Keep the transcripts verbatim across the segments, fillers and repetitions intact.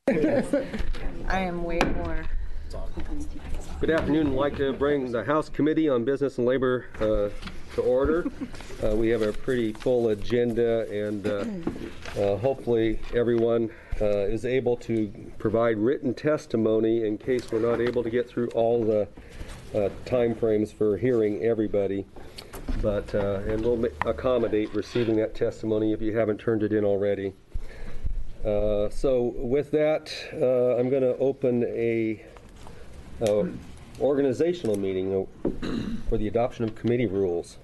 I am way more. Good afternoon. I'd like to bring the House Committee on Business and Labor uh, to order. Uh, we have a pretty full agenda, and uh, uh, hopefully everyone uh, is able to provide written testimony in case we're not able to get through all the uh, time frames for hearing everybody. But uh, and we'll accommodate receiving that testimony if you haven't turned it in already. Uh, so with that, uh, I'm going to open a uh, organizational meeting for the adoption of committee rules.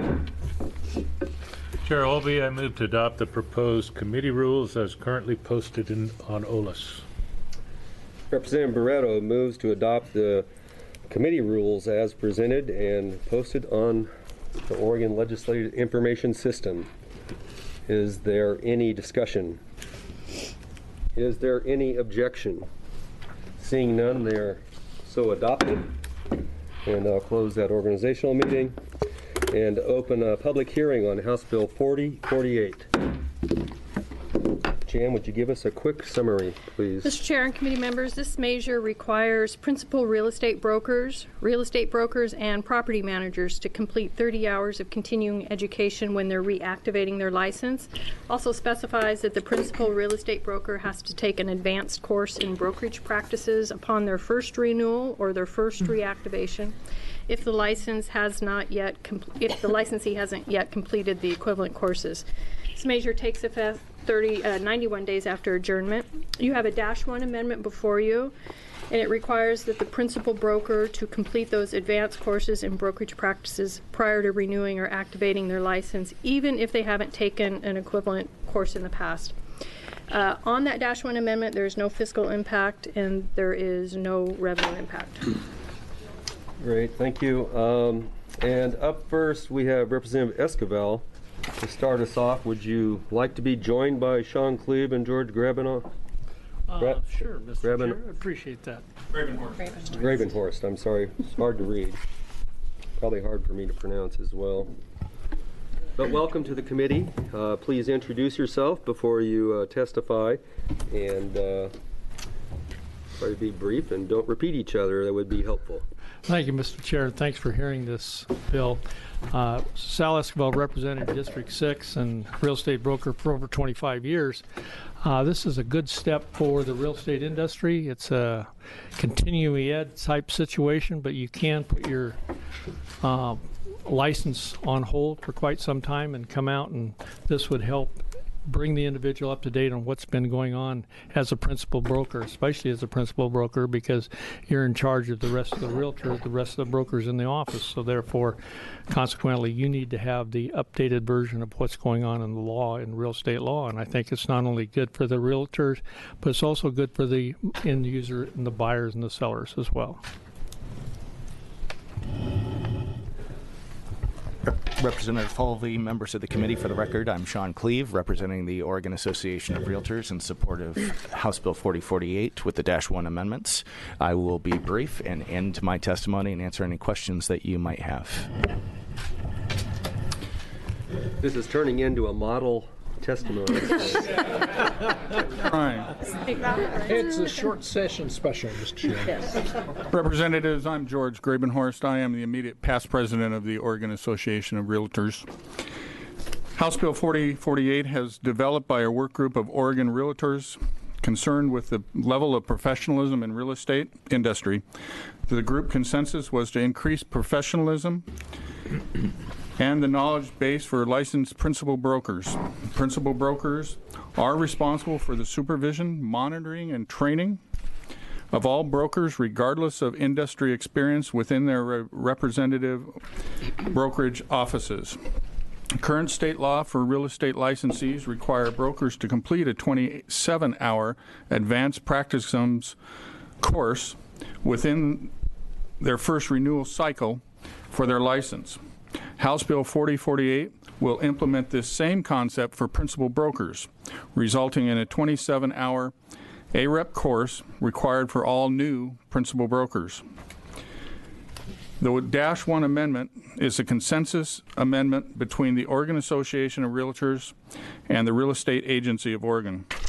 Chair Olvey, I move to adopt the proposed committee rules as currently posted in, on O L A S. Representative Barreto moves to adopt the committee rules as presented and posted on the Oregon Legislative Information System. Is there any discussion? Is there any objection? Seeing none, they are so adopted. And I'll close that organizational meeting and open a public hearing on House Bill forty forty-eight. Jan, would you give us a quick summary, please? Mister Chair and committee members, this measure requires principal real estate brokers, real estate brokers, and property managers to complete thirty hours of continuing education when they're reactivating their license. Also specifies that the principal real estate broker has to take an advanced course in brokerage practices upon their first renewal or their first reactivation, if the license has not yet, if the licensee hasn't yet completed the equivalent courses. This measure takes effect thirty, uh, ninety-one days after adjournment. You have a dash one amendment before you, and it requires that the principal broker to complete those advanced courses in brokerage practices prior to renewing or activating their license, even if they haven't taken an equivalent course in the past. Uh, on that dash one amendment, there is no fiscal impact and there is no revenue impact. Great, thank you. Um, and up first, we have Representative Esquivel. To start us off, would you like to be joined by Sean Cleve and George Grabenhorst? Uh, Gra sure, Mister Graben Chair, I appreciate that. Grabenhorst. Grabenhorst, I'm sorry. It's hard to read. Probably hard for me to pronounce as well. But welcome to the committee. Uh, please introduce yourself before you uh, testify, and uh, try to be brief and don't repeat each other. That would be helpful. Thank you, Mister Chair. Thanks for hearing this bill. Uh, Sal Esquivel, represented District six and real estate broker for over twenty-five years. Uh, this is a good step for the real estate industry. It's a continuing ed type situation, but you can put your uh, license on hold for quite some time and come out, and this would help bring the individual up to date on what's been going on as a principal broker, especially as a principal broker, because you're in charge of the rest of the realtor, the rest of the brokers in the office. So therefore, consequently, you need to have the updated version of what's going on in the law, in real estate law. And I think it's not only good for the realtors, but it's also good for the end user and the buyers and the sellers as well. Representative Olvey, members of the committee, for the record, I'm Sean Cleve, representing the Oregon Association of Realtors in support of House Bill forty forty-eight with the dash one amendments. I will be brief and end my testimony and answer any questions that you might have. This is turning into a model testimony. Right. It's a short session special, Mister Chair. Yes. Representatives, I'm George Grabenhorst. I am the immediate past president of the Oregon Association of Realtors. House Bill forty forty-eight has developed by a work group of Oregon realtors concerned with the level of professionalism in real estate industry. The group consensus was to increase professionalism and the knowledge base for licensed principal brokers. Principal brokers are responsible for the supervision, monitoring, and training of all brokers, regardless of industry experience within their re representative brokerage offices. Current state law for real estate licensees require brokers to complete a twenty-seven hour advanced practicums course within their first renewal cycle for their license. House Bill forty forty-eight will implement this same concept for principal brokers, resulting in a twenty-seven hour A R E P course required for all new principal brokers. The dash one amendment is a consensus amendment between the Oregon Association of Realtors and the Real Estate Agency of Oregon.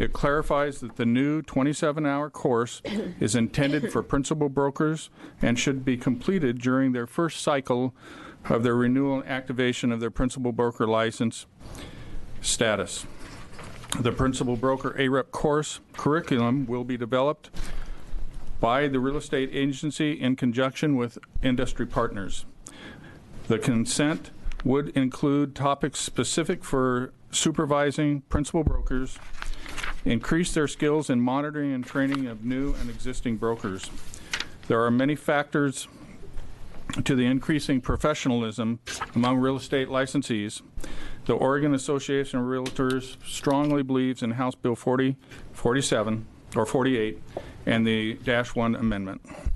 It clarifies that the new twenty-seven hour course is intended for principal brokers and should be completed during their first cycle of their renewal and activation of their principal broker license status. The principal broker A R E P course curriculum will be developed by the real estate agency in conjunction with industry partners. The consent would include topics specific for supervising principal brokers, increase their skills in monitoring and training of new and existing brokers. There are many factors to the increasing professionalism among real estate licensees. The Oregon Association of Realtors strongly believes in House Bill forty forty-seven or forty-eight and the dash one amendment.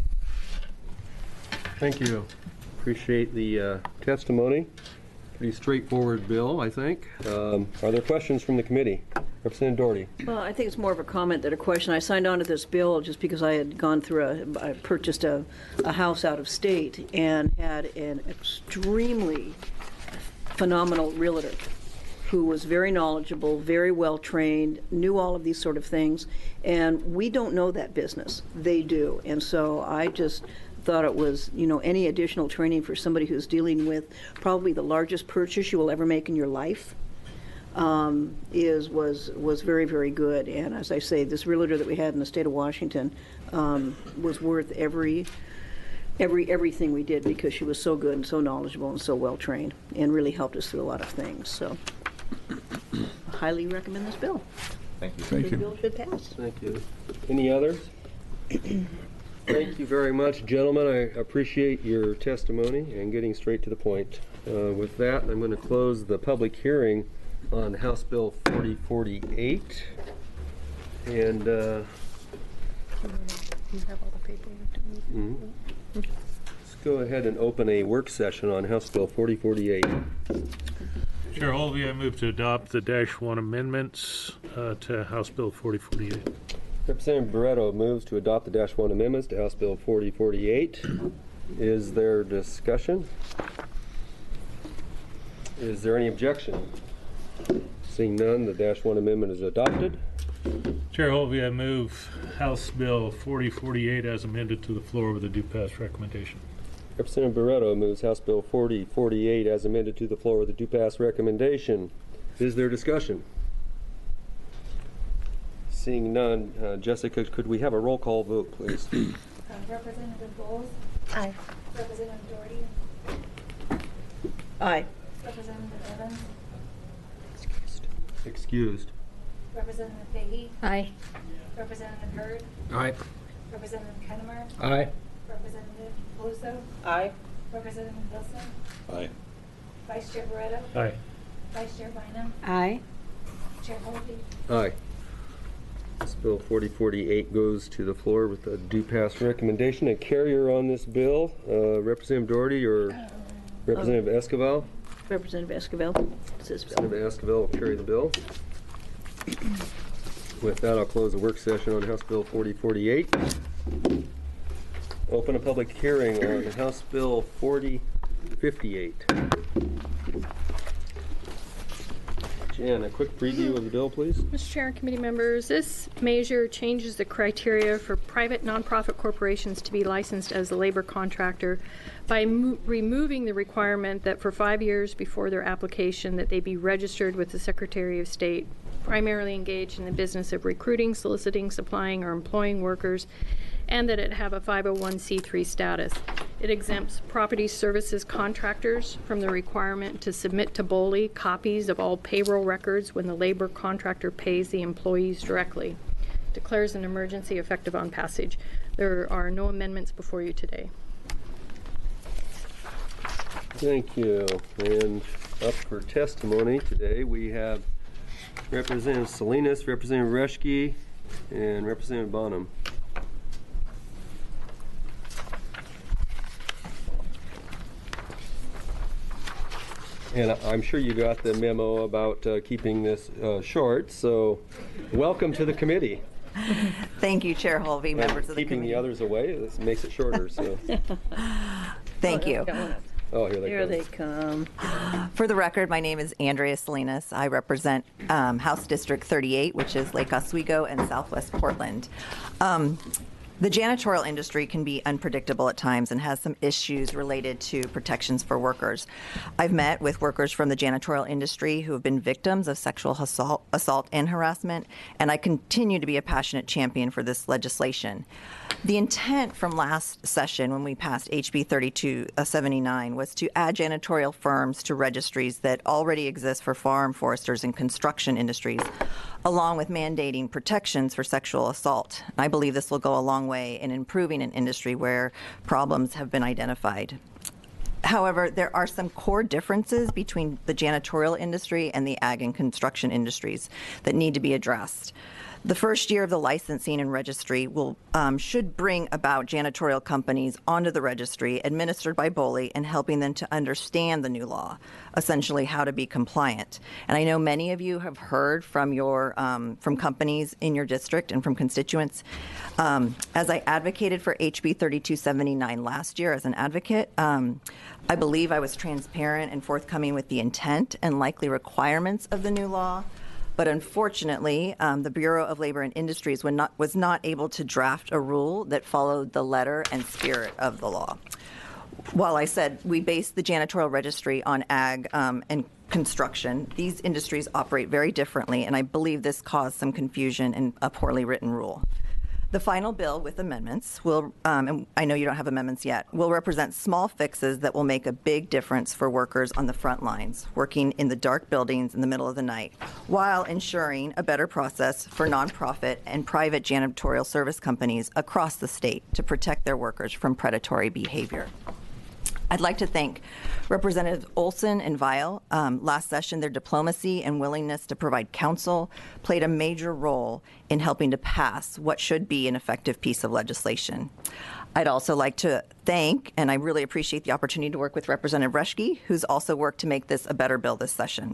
Thank you. Appreciate the uh, testimony. Pretty straightforward bill, I think. Um, Are there questions from the committee? Representative Doherty. Well, I think it's more of a comment than a question. I signed on to this bill just because I had gone through a, I purchased a, a house out of state and had an extremely phenomenal realtor who was very knowledgeable, very well trained, knew all of these sort of things, and we don't know that business. They do, and so I just thought it was, you know, any additional training for somebody who's dealing with probably the largest purchase you will ever make in your life um, is was was very, very good. And as I say, this realtor that we had in the state of Washington um, was worth every every everything we did because she was so good and so knowledgeable and so well trained and really helped us through a lot of things. So I highly recommend this bill. Thank you. Thank This you. bill should pass. Thank you. Any others? Thank you very much, gentlemen. I appreciate your testimony and getting straight to the point. Uh, with that, I'm going to close the public hearing on House Bill forty forty-eight. And uh, You have all the paper you have to mhm. Let's go ahead and open a work session on House Bill forty forty-eight. Chair Holvey, I move to adopt the dash one amendments uh, to House Bill forty forty-eight. Representative Barretto moves to adopt the dash one amendments to House Bill forty forty-eight. Is there discussion? Is there any objection? Seeing none, the dash one amendment is adopted. Chair Holvey, I move House Bill forty forty-eight as amended to the floor with a due pass recommendation. Representative Barretto moves House Bill forty forty-eight as amended to the floor with a due pass recommendation. Is there discussion? Seeing none, uh, Jessica, could we have a roll call vote, please? Uh, Representative Bowles? Aye. Representative Doherty? Aye. Representative Evans? Excused. Representative Fahey? Aye. Representative Hurd? Aye. Representative Kennemer? Aye. Representative Peluso? Aye. Representative Wilson? Aye. Vice Chair Barretto? Aye. Vice Chair Bynum? Aye. Chair Holvey? Aye. This bill forty forty-eight goes to the floor with a due pass recommendation. A carrier on this bill, uh, Representative Doherty or Representative Esquivel? Representative Esquivel. It's this bill. Representative Esquivel will carry the bill. With that, I'll close the work session on House Bill forty forty-eight. Open a public hearing on House Bill forty fifty-eight. Jan, a quick preview of the bill, please. Mister Chair and committee members, this measure changes the criteria for private nonprofit corporations to be licensed as a labor contractor by mo- removing the requirement that for five years before their application that they be registered with the Secretary of State, primarily engaged in the business of recruiting, soliciting, supplying, or employing workers, and that it have a five oh one c three status. It exempts property services contractors from the requirement to submit to B O L I copies of all payroll records when the labor contractor pays the employees directly. Declares an emergency effective on passage. There are no amendments before you today. Thank you. And up for testimony today, we have Representative Salinas, Representative Reschke, and Representative Bonham. And I'm sure you got the memo about uh, keeping this uh, short, so welcome to the committee. Thank you, Chair Holvey, members And of the keeping committee. the others away, this makes it shorter, so. Thank you. Oh, here they Here come. they come. For the record, my name is Andrea Salinas. I represent um, House District thirty-eight, which is Lake Oswego and Southwest Portland. Um, The janitorial industry can be unpredictable at times and has some issues related to protections for workers. I've met with workers from the janitorial industry who have been victims of sexual assault, assault and harassment, and I continue to be a passionate champion for this legislation. The intent from last session when we passed H B thirty-two seventy-nine was to add janitorial firms to registries that already exist for farm, foresters, and construction industries, along with mandating protections for sexual assault. I believe this will go a long way in improving an industry where problems have been identified. However, there are some core differences between the janitorial industry and the ag and construction industries that need to be addressed. The first year of the licensing and registry will um, should bring about janitorial companies onto the registry administered by B O L I and helping them to understand the new law, essentially how to be compliant. And I know many of you have heard from your um, from companies in your district and from constituents. Um, as I advocated for H B thirty-two seventy-nine last year as an advocate, um, I believe I was transparent and forthcoming with the intent and likely requirements of the new law. But unfortunately, um, the Bureau of Labor and Industries was not, was not able to draft a rule that followed the letter and spirit of the law. While I said we based the janitorial registry on ag um, and construction, these industries operate very differently, and I believe this caused some confusion in a poorly written rule. The final bill with amendments will, um, and I know you don't have amendments yet, will represent small fixes that will make a big difference for workers on the front lines, working in the dark buildings in the middle of the night, while ensuring a better process for nonprofit and private janitorial service companies across the state to protect their workers from predatory behavior. I'd like to thank Representatives Olson and Weil. Um, last session, their diplomacy and willingness to provide counsel played a major role in helping to pass what should be an effective piece of legislation. I'd also like to thank, and I really appreciate the opportunity to work with Representative Reschke, who's also worked to make this a better bill this session.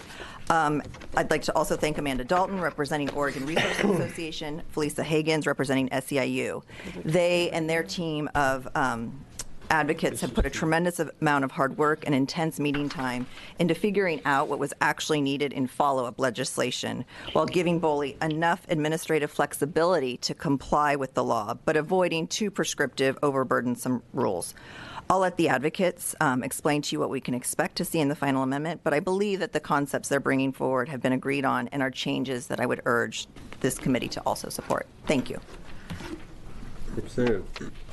Um, I'd like to also thank Amanda Dalton, representing Oregon Resources Association, Felisa Hagans, representing S E I U. They and their team of um, advocates have put a tremendous amount of hard work and intense meeting time into figuring out what was actually needed in follow-up legislation, while giving B O L I enough administrative flexibility to comply with the law, but avoiding too prescriptive, overburdensome rules. I'll let the advocates um, explain to you what we can expect to see in the final amendment, but I believe that the concepts they're bringing forward have been agreed on and are changes that I would urge this committee to also support. Thank you. Representative.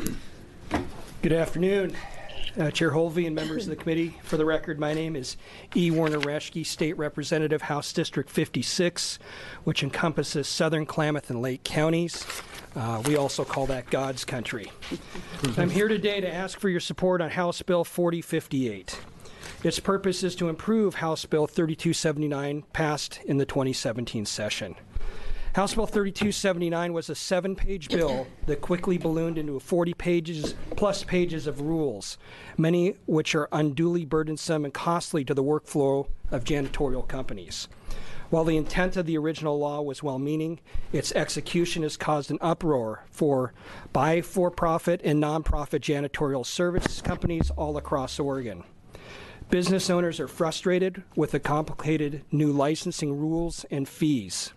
Good afternoon, uh, Chair Holvey and members of the committee. For the record, my name is E. Warner Reschke, State Representative, House District fifty-six, which encompasses southern Klamath and Lake counties. Uh, we also call that God's country. I'm here today to ask for your support on House Bill forty fifty-eight. Its purpose is to improve House Bill thirty-two seventy-nine passed in the twenty seventeen session. House Bill thirty-two seventy-nine was a seven-page bill that quickly ballooned into forty pages plus pages of rules, many which are unduly burdensome and costly to the workflow of janitorial companies. While the intent of the original law was well-meaning, its execution has caused an uproar for by for-profit and nonprofit janitorial service companies all across Oregon. Business owners are frustrated with the complicated new licensing rules and fees.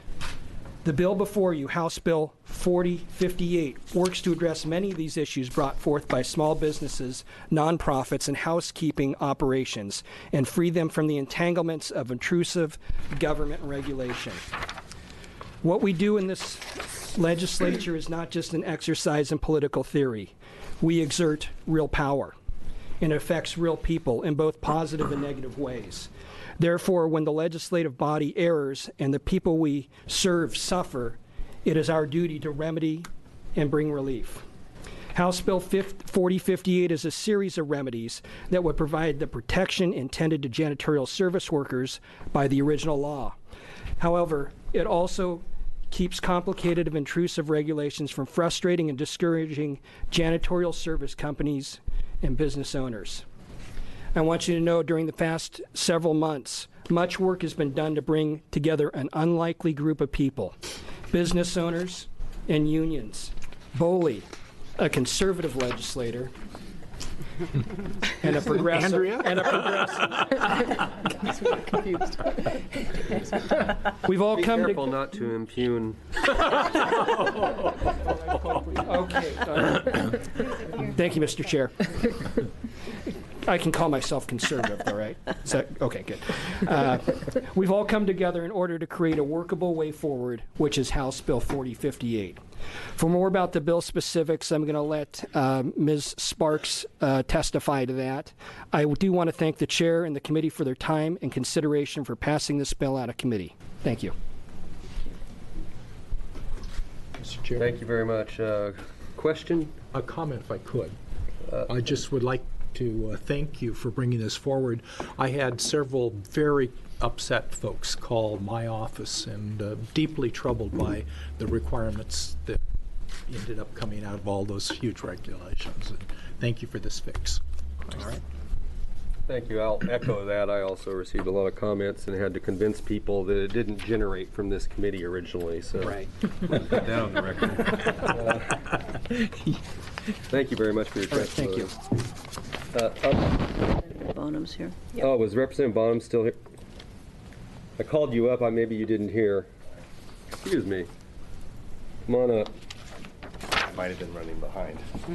The bill before you, House Bill forty fifty-eight, works to address many of these issues brought forth by small businesses, nonprofits, and housekeeping operations, and free them from the entanglements of intrusive government regulation. What we do in this legislature is not just an exercise in political theory. We exert real power, and it affects real people in both positive and negative ways. Therefore, when the legislative body errs and the people we serve suffer, it is our duty to remedy and bring relief. House Bill forty fifty-eight is a series of remedies that would provide the protection intended to janitorial service workers by the original law. However, it also keeps complicated and intrusive regulations from frustrating and discouraging janitorial service companies and business owners. I want you to know during the past several months, much work has been done to bring together an unlikely group of people, business owners and unions, B O L I, a conservative legislator, and a progressive. Andrea? And a progressive. We've all Be come careful to. not to impugn. Okay. uh, Thank you, Mister Chair. I can call myself conservative, though, right? Is that, okay, good. Uh, we've all come together in order to create a workable way forward, which is House Bill forty fifty-eight. For more about the bill specifics, I'm going to let uh, Miz Sparks uh, testify to that. I do want to thank the chair and the committee for their time and consideration for passing this bill out of committee. Thank you. Mister Chair. Thank you very much. Uh, question? A comment, if I could. Uh, I just would like to uh, thank you for bringing this forward. I had several very upset folks call my office and uh, deeply troubled by the requirements that ended up coming out of all those huge regulations. And thank you for this fix. All right. Thank you. I'll echo that. I also received a lot of comments and had to convince people that it didn't generate from this committee originally. So Right. put that on the record. Uh, thank you very much for your All right, testimony. thank you. Uh, up, Bonham's here. oh, was Representative Bonham still here? I called you up. I maybe you didn't hear. Excuse me. Come on up. Might have been running behind.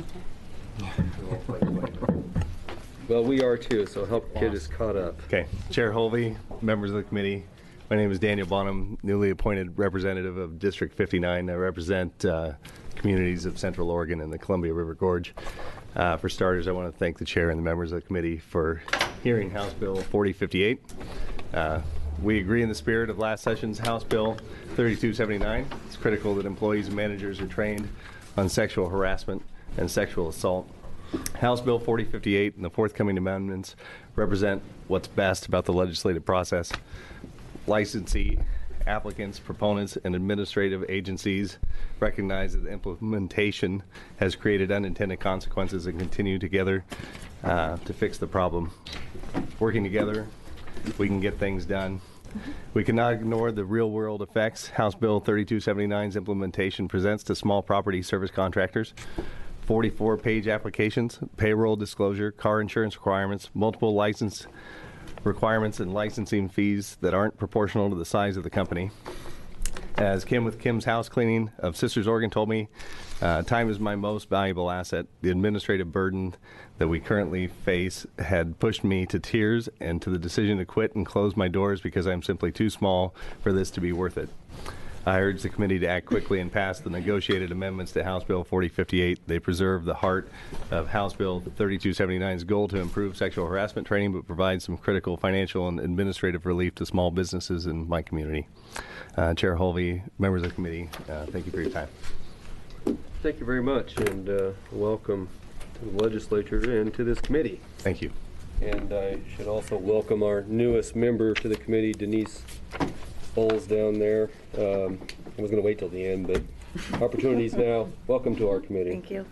Well, we are too, so help get us caught up. Okay. Chair Holvey, members of the committee, my name is Daniel Bonham, newly appointed representative of District fifty-nine. I represent uh, communities of Central Oregon and the Columbia River Gorge. Uh, for starters, I want to thank the chair and the members of the committee for hearing House Bill forty fifty-eight. Uh, we agree in the spirit of last session's House Bill thirty-two seventy-nine. It's critical that employees and managers are trained on sexual harassment and sexual assault. House Bill forty fifty-eight and the forthcoming amendments represent what's best about the legislative process. Licensee, applicants, proponents, and administrative agencies recognize that the implementation has created unintended consequences and continue together uh, to fix the problem. Working together, we can get things done. We cannot ignore the real-world effects House Bill thirty-two seventy-nine's implementation presents to small property service contractors. forty-four page applications, payroll disclosure, car insurance requirements, multiple license requirements, and licensing fees that aren't proportional to the size of the company. As Kim with Kim's House Cleaning of Sisters Oregon told me, uh, time is my most valuable asset. The administrative burden that we currently face had pushed me to tears and to the decision to quit and close my doors because I'm simply too small for this to be worth it. I urge the committee to act quickly and pass the negotiated amendments to House Bill forty fifty-eight. They preserve the heart of House Bill thirty-two seventy-nine's goal to improve sexual harassment training, but provide some critical financial and administrative relief to small businesses in my community. Uh, Chair Holvey, members of the committee, uh, thank you for your time. Thank you very much, and uh, welcome to the legislature and to this committee. Thank you. And I should also welcome our newest member to the committee, Denise Bowles down there. Um, I was going to wait till the end, but opportunities now. Welcome to our committee. Thank you.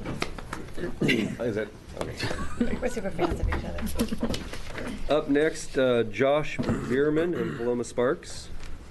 Yeah. Is that okay? We're super fans of each other. Up next, uh, Josh Bierman and Paloma Sparks.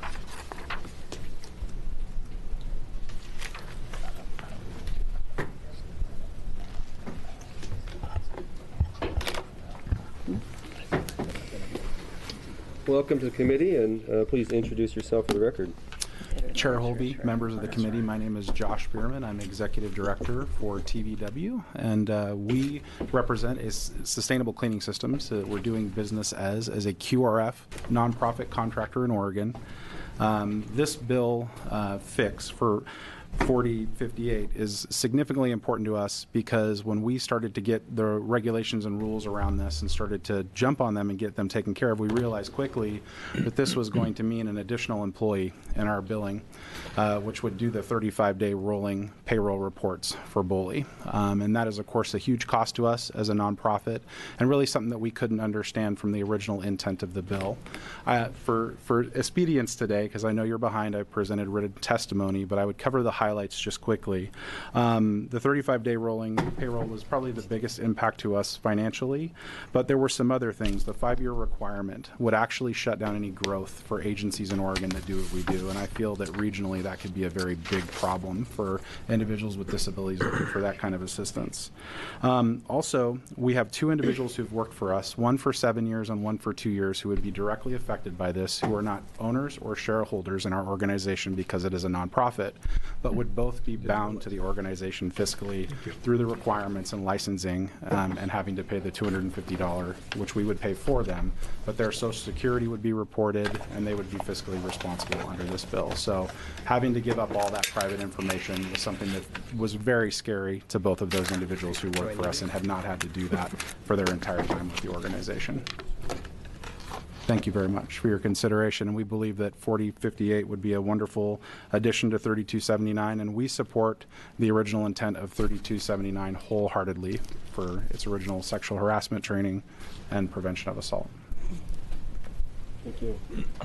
Welcome to the committee, and uh, please introduce yourself for the record. Chair Holvey, members of the committee, my name is Josh Bierman. I'm Executive Director for T V W, and uh, we represent a s- Sustainable Cleaning Systems. Uh, we're doing business as, as a Q R F nonprofit contractor in Oregon. Um, this bill uh, fix for forty fifty-eight is significantly important to us because when we started to get the regulations and rules around this and started to jump on them and get them taken care of, we realized quickly that this was going to mean an additional employee in our billing, uh, which would do the thirty-five day rolling payroll reports for B O L I. Um, and that is, of course, a huge cost to us as a nonprofit and really something that we couldn't understand from the original intent of the bill. Uh, for, for expedience today, because I know you're behind, I presented written testimony, but I would cover the highlights just quickly. Um, the thirty-five day rolling payroll was probably the biggest impact to us financially, but there were some other things. The five-year requirement would actually shut down any growth for agencies in Oregon that do what we do, and I feel that regionally that could be a very big problem for individuals with disabilities looking for that kind of assistance. Um, also, we have two individuals who've worked for us, one for seven years and one for two years, who would be directly affected by this, who are not owners or shareholders in our organization because it is a nonprofit, but would both be bound to the organization fiscally through the requirements and licensing um, and having to pay the two hundred fifty dollars, which we would pay for them, but their Social Security would be reported and they would be fiscally responsible under this bill. So having to give up all that private information was something that was very scary to both of those individuals who work for us and have not had to do that for their entire time with the organization. Thank you very much for your consideration, and we believe that forty fifty-eight would be a wonderful addition to thirty-two seventy-nine, and we support the original intent of thirty-two seventy-nine wholeheartedly for its original sexual harassment training and prevention of assault. Thank you.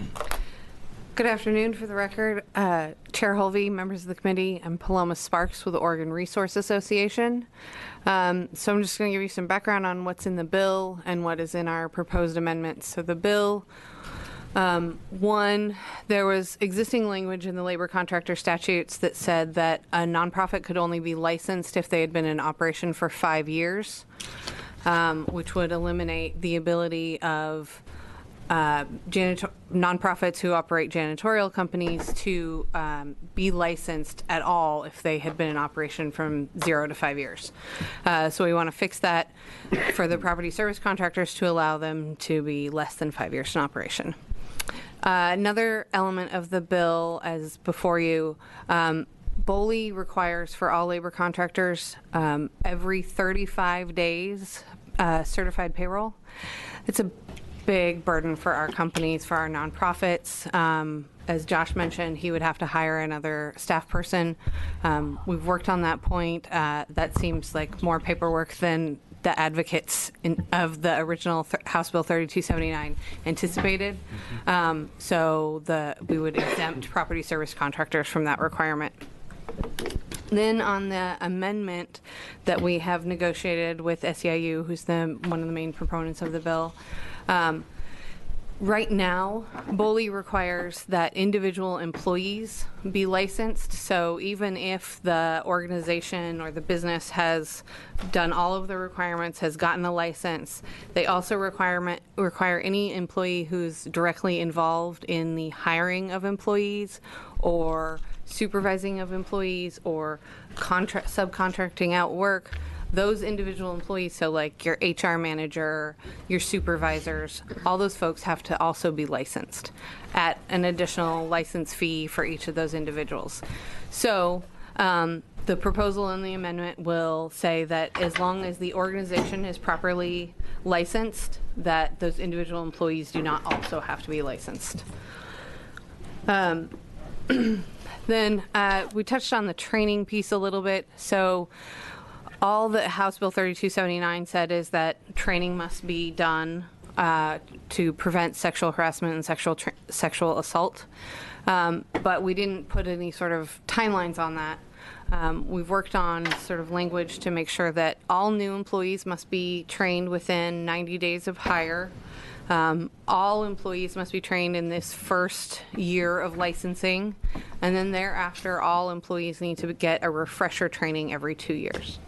Good afternoon. For the record, uh, Chair Holvey, members of the committee, I'm Paloma Sparks with the Oregon Resource Association. Um, so I'm just going to give you some background on what's in the bill and what is in our proposed amendments. So the bill, um, one, there was existing language in the labor contractor statutes that said that a nonprofit could only be licensed if they had been in operation for five years, um, which would eliminate the ability of Uh, janitor- nonprofits who operate janitorial companies to um, be licensed at all if they had been in operation from zero to five years. Uh, so we want to fix that for the property service contractors to allow them to be less than five years in operation. Uh, another element of the bill, as before you, um, BOLI requires for all labor contractors um, every thirty-five days uh, certified payroll. It's a big burden for our companies, for our nonprofits. Um, as Josh mentioned, he would have to hire another staff person. Um, we've worked on that point. Uh, that seems like more paperwork than the advocates in, of the original th- House Bill thirty-two seventy-nine anticipated. Um, so the we would exempt property service contractors from that requirement. Then on the amendment that we have negotiated with S E I U, who's the one of the main proponents of the bill, um, right now, BOLI requires that individual employees be licensed. So even if the organization or the business has done all of the requirements, has gotten a license, they also requirement, require any employee who's directly involved in the hiring of employees or supervising of employees or contract subcontracting out work, those individual employees, so like your H R manager, your supervisors, all those folks have to also be licensed at an additional license fee for each of those individuals. So um, the proposal in the amendment will say that as long as the organization is properly licensed, that those individual employees do not also have to be licensed. Um, Then uh, we touched on the training piece a little bit. So all that House Bill thirty-two seventy-nine said is that training must be done uh, to prevent sexual harassment and sexual tra- sexual assault. Um, but we didn't put any sort of timelines on that. Um, we've worked on sort of language to make sure that all new employees must be trained within ninety days of hire. Um, all employees must be trained in this first year of licensing, and then thereafter all employees need to get a refresher training every two years.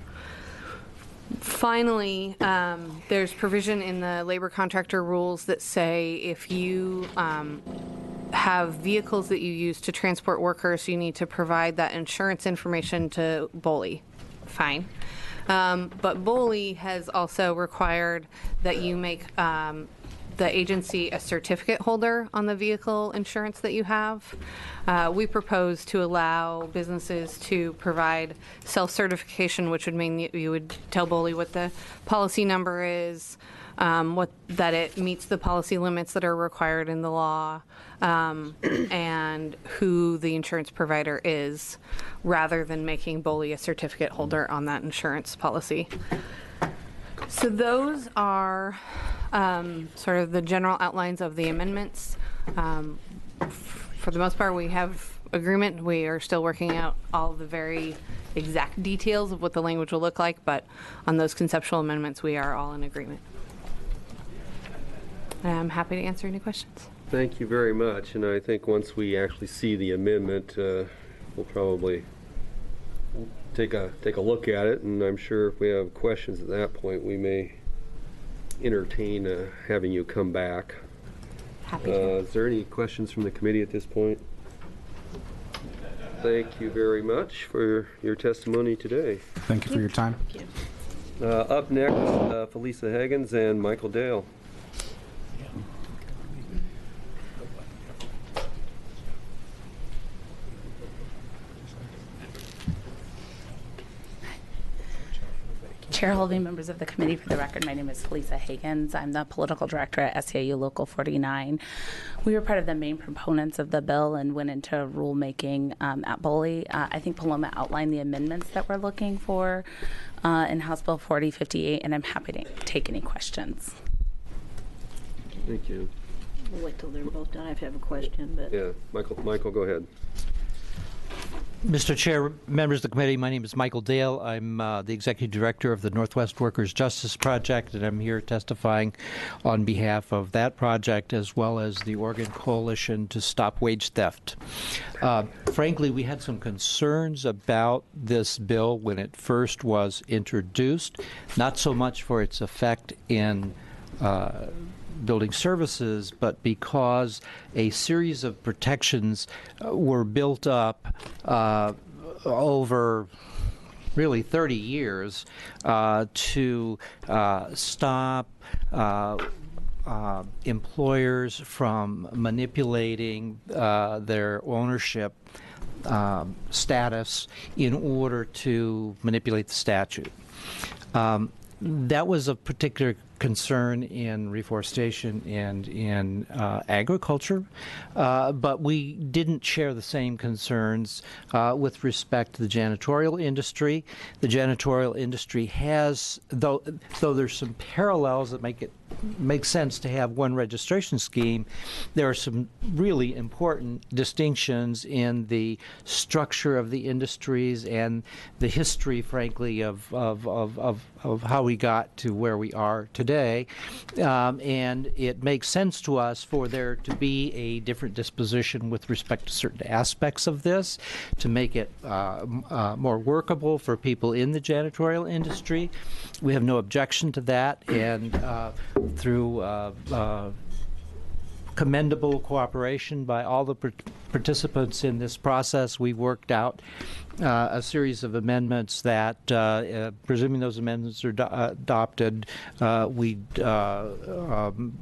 Finally, um, there's provision in the labor contractor rules that say if you um, have vehicles that you use to transport workers, you need to provide that insurance information to BOLI. Fine. Um, but BOLI has also required that you make um, the agency a certificate holder on the vehicle insurance that you have. Uh, we propose to allow businesses to provide self-certification, which would mean you, you would tell BOLI what the policy number is, um, what that it meets the policy limits that are required in the law, um, and who the insurance provider is, rather than making BOLI a certificate holder on that insurance policy. So those are um, sort of the general outlines of the amendments. Um, f- for the most part, we have agreement. We are still working out all the very exact details of what the language will look like, but on those conceptual amendments, we are all in agreement. I'm happy to answer any questions. Thank you very much. And I think once we actually see the amendment, uh, we'll probably take a take a look at it. And I'm sure if we have questions at that point, we may entertain uh, having you come back. Happy uh, to. Is there any questions from the committee at this point? Thank you very much for your testimony today. Thank you for your time. Uh, up next, uh, Felisa Higgins and Michael Dale. Chair Holvey, members of the committee, for the record, my name is Felisa Higgins. I'm the political director at S E I U Local forty-nine. We were part of the main proponents of the bill and went into rulemaking um, at Boley. Uh, I think Paloma outlined the amendments that we're looking for uh, in House Bill forty fifty-eight, and I'm happy to take any questions. Thank you. We'll wait till they're both done. I have to have a question, but Yeah, Michael, Michael, go ahead. Mister Chair, members of the committee, my name is Michael Dale. I'm uh, the Executive Director of the Northwest Workers Justice Project, and I'm here testifying on behalf of that project as well as the Oregon Coalition to Stop Wage Theft. Uh, frankly, we had some concerns about this bill when it first was introduced, not so much for its effect in uh, building services, but because a series of protections uh, were built up uh, over really thirty years uh, to uh, stop uh, uh, employers from manipulating uh, their ownership um, status in order to manipulate the statute. Um, that was a particular concern in reforestation and in uh, agriculture, uh, but we didn't share the same concerns uh, with respect to the janitorial industry. The janitorial industry has, though, though there's some parallels that make it make sense to have one registration scheme, there are some really important distinctions in the structure of the industries and the history, frankly, of, of, of, of, of how we got to where we are today. Um, and it makes sense to us for there to be a different disposition with respect to certain aspects of this to make it uh, uh, more workable for people in the janitorial industry. We have no objection to that, and uh, through uh, uh, commendable cooperation by all the per- participants in this process, we worked out uh, a series of amendments that, uh, uh, presuming those amendments are do- uh, adopted, uh, we uh, um,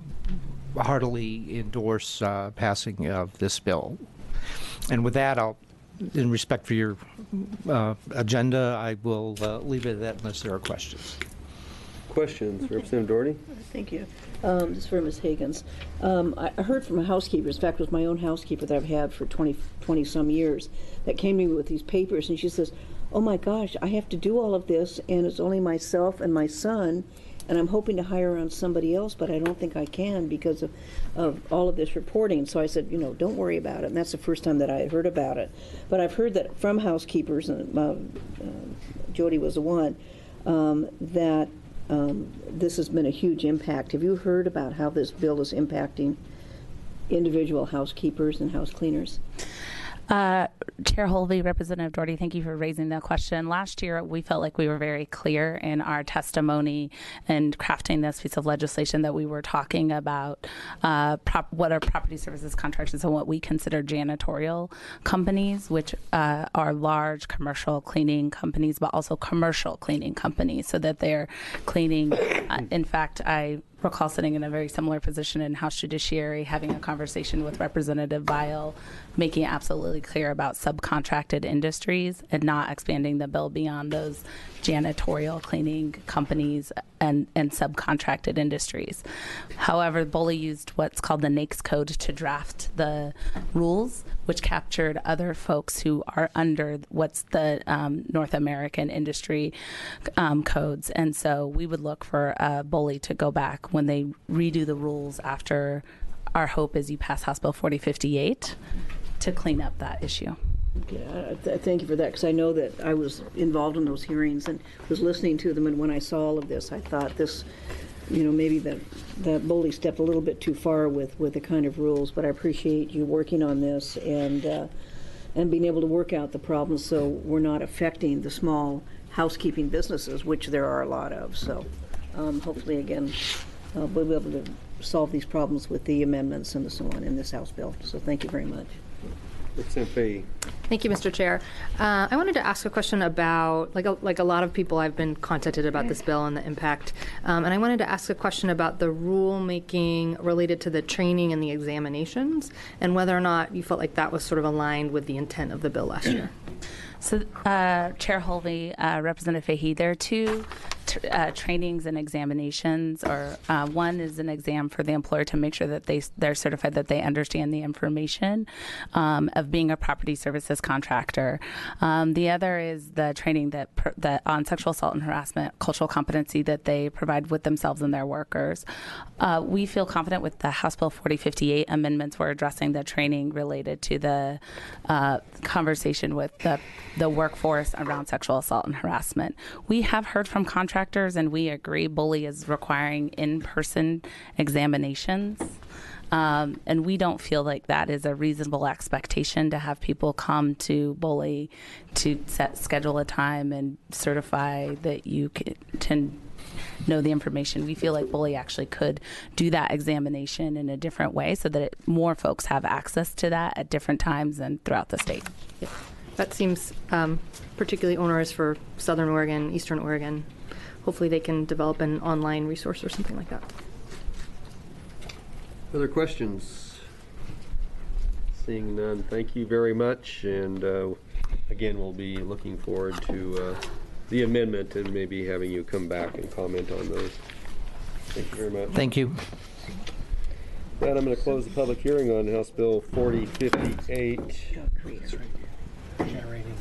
heartily endorse uh, passing of this bill. And with that, I'll, in respect for your uh, agenda, I will uh, leave it at that unless there are questions. Questions, Representative Doherty? Thank you. Um, this is for Miz Higgins. Um, I I heard from a housekeeper, in fact, it was my own housekeeper that I've had for twenty, twenty some years, that came to me with these papers, and she says, oh my gosh, I have to do all of this, and it's only myself and my son, and I'm hoping to hire on somebody else, but I don't think I can because of, of all of this reporting. So I said, you know, don't worry about it, and that's the first time that I had heard about it. But I've heard that from housekeepers, and uh, uh, Jody was the one, um, that Um, this has been a huge impact. Have you heard about how this bill is impacting individual housekeepers and house cleaners? Uh, Chair Holvey, Representative Doherty, thank you for raising that question. Last year, we felt like we were very clear in our testimony and crafting this piece of legislation that we were talking about uh, prop- what are property services contractors and what we consider janitorial companies, which uh, are large commercial cleaning companies, but also commercial cleaning companies, so that they're cleaning. Uh, in fact, I recall sitting in a very similar position in House Judiciary, having a conversation with Representative Vial, making it absolutely clear about subcontracted industries and not expanding the bill beyond those janitorial cleaning companies and, and subcontracted industries. However, Boley used what's called the NAICS code to draft the rules, which captured other folks who are under what's the um, North American industry um, codes. And so we would look for uh, Boley to go back when they redo the rules after our hope is you pass House Bill forty fifty-eight to clean up that issue. Okay, I, th- thank you for that, because I know that I was involved in those hearings and was listening to them, and when I saw all of this, I thought this, you know, maybe that, that Boley stepped a little bit too far with, with the kind of rules, but I appreciate you working on this and, uh, and being able to work out the problems so we're not affecting the small housekeeping businesses, which there are a lot of. So um, hopefully, again, uh, we'll be able to solve these problems with the amendments and so on in this House bill. So thank you very much. Thank you, Mister Chair. Uh, I wanted to ask a question about, like a, like a lot of people, I've been contacted about this bill and the impact, um, and I wanted to ask a question about the rulemaking related to the training and the examinations, and whether or not you felt like that was sort of aligned with the intent of the bill last year. So, uh, Chair Holvey, uh, Representative Fahey, there are two t- uh, trainings and examinations, or uh, one is an exam for the employer to make sure that they, they're certified that they understand the information um, of being a property services contractor. Um, the other is the training that, pr- that on sexual assault and harassment, cultural competency that they provide with themselves and their workers. Uh, we feel confident with the House Bill forty fifty-eight amendments. We're addressing the training related to the uh, conversation with the the workforce around sexual assault and harassment. We have heard from contractors, and we agree Boley is requiring in-person examinations. Um, and we don't feel like that is a reasonable expectation to have people come to Boley to set, schedule a time and certify that you can, can know the information. We feel like Boley actually could do that examination in a different way so that it, more folks have access to that at different times and throughout the state. Yeah. That seems um, particularly onerous for Southern Oregon, Eastern Oregon. Hopefully they can develop an online resource or something like that. Other questions? Seeing none, thank you very much. And uh, again, we'll be looking forward to uh, the amendment and maybe having you come back and comment on those. Thank you very much. Thank you. With that, I'm going to close the public hearing on House Bill forty fifty-eight. Generating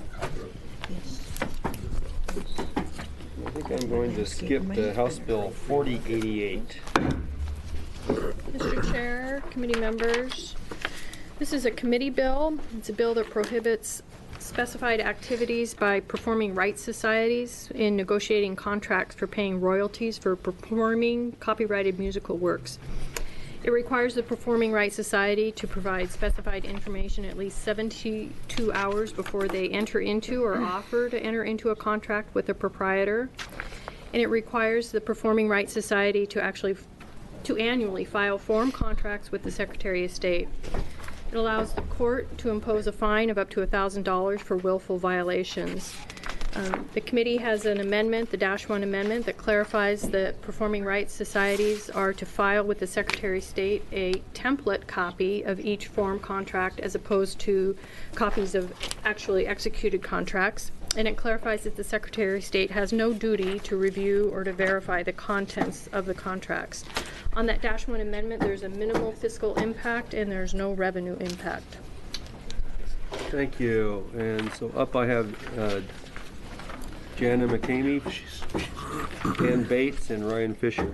I think I'm going to skip to House Bill forty eighty-eight. Mister Chair, committee members, this is a committee bill. It's a bill that prohibits specified activities by performing rights societies in negotiating contracts for paying royalties for performing copyrighted musical works. It requires the Performing Rights Society to provide specified information at least seventy-two hours before they enter into or offer to enter into a contract with a proprietor. And it requires the Performing Rights Society to actually, to annually file form contracts with the Secretary of State. It allows the court to impose a fine of up to one thousand dollars for willful violations. Um, the committee has an amendment, the Dash one amendment, that clarifies that performing rights societies are to file with the Secretary of State a template copy of each form contract as opposed to copies of actually executed contracts. And it clarifies that the Secretary of State has no duty to review or to verify the contents of the contracts. On that Dash one amendment, there's a minimal fiscal impact and there's no revenue impact. Thank you. And so up I have uh, Jana McCamey, Ann Bates, and Ryan Fisher.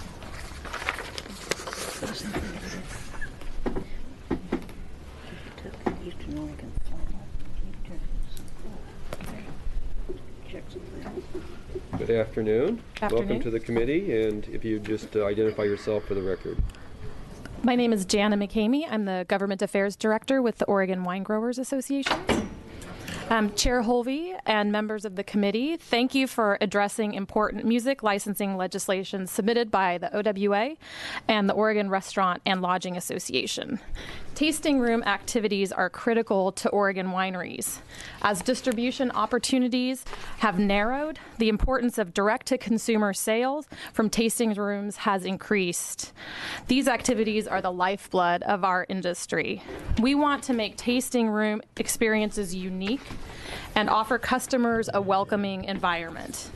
Good afternoon. Afternoon. Welcome to the committee, and if you just uh, identify yourself for the record. My name is Jana McCamey. I'm the Government Affairs Director with the Oregon Wine Growers Association. Um, Chair Holvey and members of the committee, thank you for addressing important music licensing legislation submitted by the O W A and the Oregon Restaurant and Lodging Association. Tasting room activities are critical to Oregon wineries. As distribution opportunities have narrowed, the importance of direct-to-consumer sales from tasting rooms has increased. These activities are the lifeblood of our industry. We want to make tasting room experiences unique and offer customers a welcoming environment.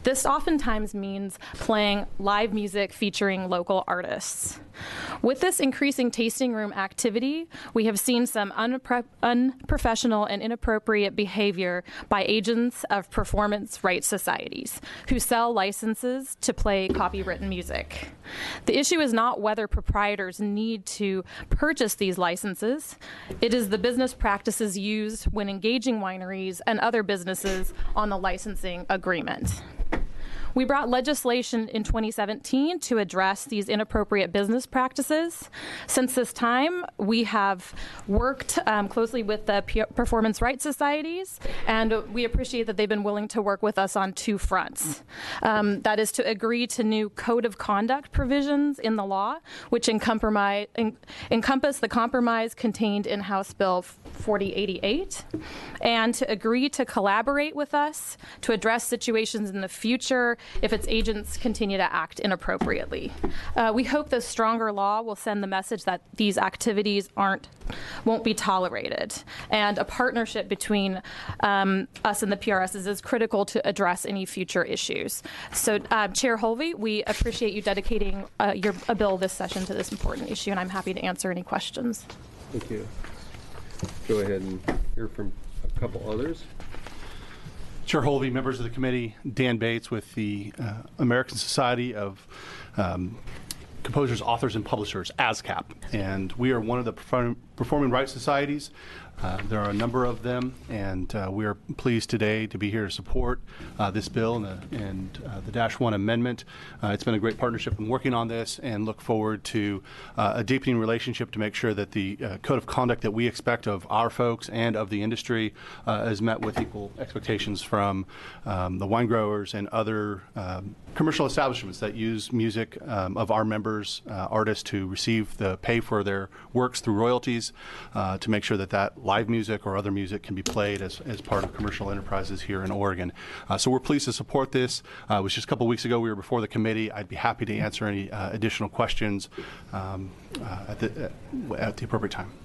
This oftentimes means playing live music featuring local artists. With this increasing tasting room activity, we have seen some unpre- unprofessional and inappropriate behavior by agents of performance rights societies who sell licenses to play copywritten music. The issue is not whether proprietors need to purchase these licenses. It is the business practices used when engaging wineries and other businesses on the licensing agreement. We brought legislation in twenty seventeen to address these inappropriate business practices. Since this time, we have worked um, closely with the P- performance rights societies, and we appreciate that they've been willing to work with us on two fronts. Um, that is to agree to new code of conduct provisions in the law, which encompass, en- encompass the compromise contained in House Bill forty eighty-eight, and to agree to collaborate with us to address situations in the future if its agents continue to act inappropriately. Uh, we hope the stronger law will send the message that these activities aren't, won't be tolerated. And a partnership between um, us and the P R Ss is critical to address any future issues. So, uh, Chair Holvey, we appreciate you dedicating uh, your a bill this session to this important issue, and I'm happy to answer any questions. Thank you. Go ahead and hear from a couple others. Chair Holvey, members of the committee, Dan Bates with the uh, American Society of um, Composers, Authors, and Publishers, ASCAP. And we are one of the perform- performing rights societies. Uh, there are a number of them, and uh, we are pleased today to be here to support uh, this bill and the, and, uh, the Dash One Amendment. Uh, it's been a great partnership in working on this, and look forward to uh, a deepening relationship to make sure that the uh, code of conduct that we expect of our folks and of the industry uh, is met with equal expectations from um, the wine growers and other um, commercial establishments that use music um, of our members, uh, artists, to receive the pay for their works through royalties, uh, to make sure that that live music or other music can be played as, as part of commercial enterprises here in Oregon. Uh, so we're pleased to support this. Uh, it was just a couple weeks ago we were before the committee. I'd be happy to answer any uh, additional questions um, uh, at, the, uh, at the appropriate time.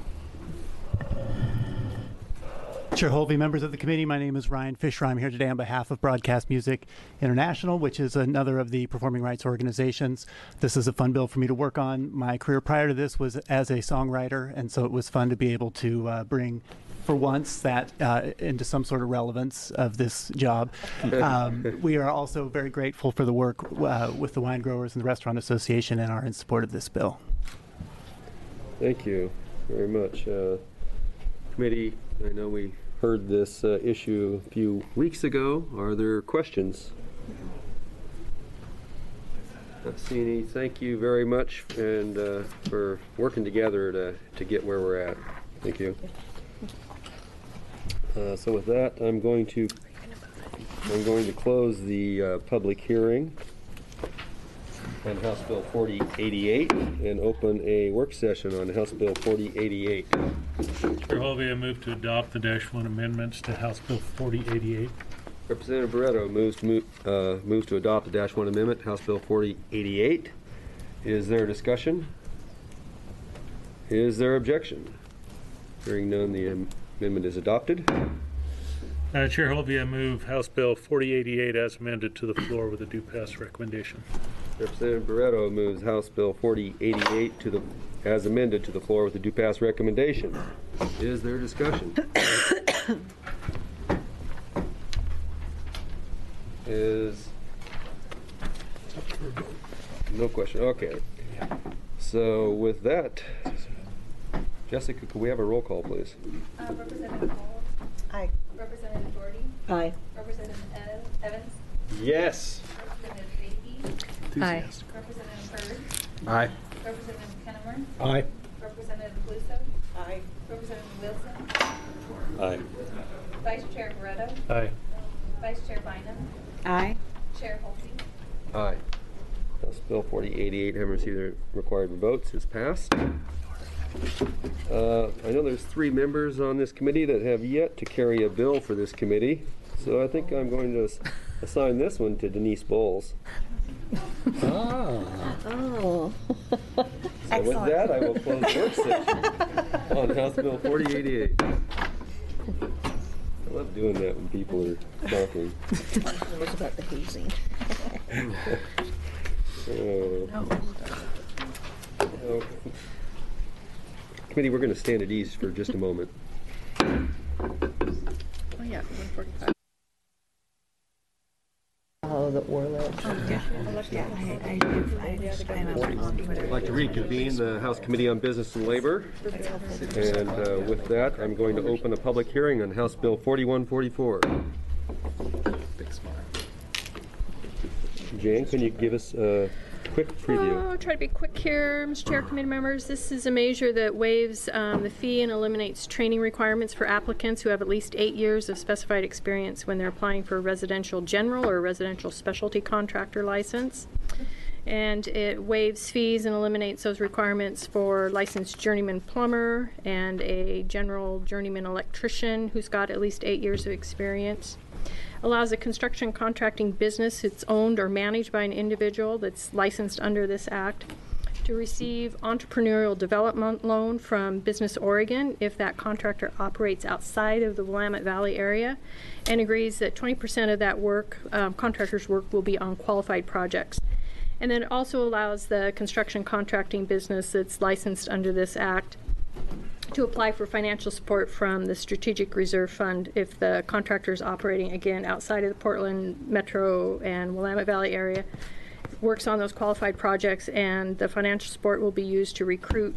Chair Holvey, members of the committee, my name is Ryan Fisher. I'm here today on behalf of Broadcast Music International, which is another of the performing rights organizations. This is a fun bill for me to work on. My career prior to this was as a songwriter, and so it was fun to be able to uh, bring, for once, that uh, into some sort of relevance of this job. Um, we are also very grateful for the work uh, with the Wine Growers and the Restaurant Association and are in support of this bill. Thank you very much. Uh, committee, I know we heard this uh, issue a few weeks ago. Are there questions? Not seeing any. Thank you very much and uh, for working together to, to get where we're at. Thank you. Uh, so with that, I'm going to I'm going to close the uh, public hearing on House Bill forty eighty-eight and open a work session on House Bill forty eighty-eight. Chair Holvey, I move to adopt the Dash One amendments to House Bill forty eighty-eight. Representative Barreto moves to move, uh, moves to adopt the Dash One amendment, House Bill forty eighty-eight. Is there discussion? Is there objection? Hearing none, the am- amendment is adopted. Uh, Chair Holvey, I move House Bill forty eighty-eight as amended to the floor with a due pass recommendation. Representative Barreto moves House Bill forty eighty-eight to the as amended to the floor with a due pass recommendation. Is there discussion? Is no question. Okay. So with that, Jessica, could we have a roll call, please? Uh, Representative Hall. Aye. Representative Doherty. Aye. Representative Evans. Yes. Representative Beatty. Aye. Representative Hurd. Aye. Representative Kennemer. Aye. Representative Bluso. Aye. Representative Wilson. Aye. Vice Chair Barreto. Aye. Vice Chair Bynum. Aye. Chair Holvey. Aye. House Bill forty eighty-eight, having received the required votes, is passed. Uh, I know there's three members on this committee that have yet to carry a bill for this committee, so I think I'm going to ass- assign this one to Denise Bowles. Ah. Oh. So with that, I will close work session on House Bill forty eighty-eight. I love doing that when people are talking. It was about the hazing. uh, no. Committee, we're going to stand at ease for just a moment. Oh, yeah, one forty-five. Oh, the Orla. Yeah. I'd like to reconvene the House Committee on Business and Labor. And uh, with that, I'm going to open a public hearing on House Bill forty-one forty-four. Jane, can you give us a quick preview? Oh, I'll try to be quick here, Mister Chair, committee members. This is a measure that waives um, the fee and eliminates training requirements for applicants who have at least eight years of specified experience when they're applying for a residential general or residential specialty contractor license. And it waives fees and eliminates those requirements for licensed journeyman plumber and a general journeyman electrician who's got at least eight years of experience. Allows a construction contracting business that's owned or managed by an individual that's licensed under this act to receive entrepreneurial development loan from Business Oregon if that contractor operates outside of the Willamette Valley area, and agrees that twenty percent of that work, um, contractor's work, will be on qualified projects. And then it also allows the construction contracting business that's licensed under this act to apply for financial support from the Strategic Reserve Fund if the contractor is operating, again, outside of the Portland Metro and Willamette Valley area, works on those qualified projects, and the financial support will be used to recruit,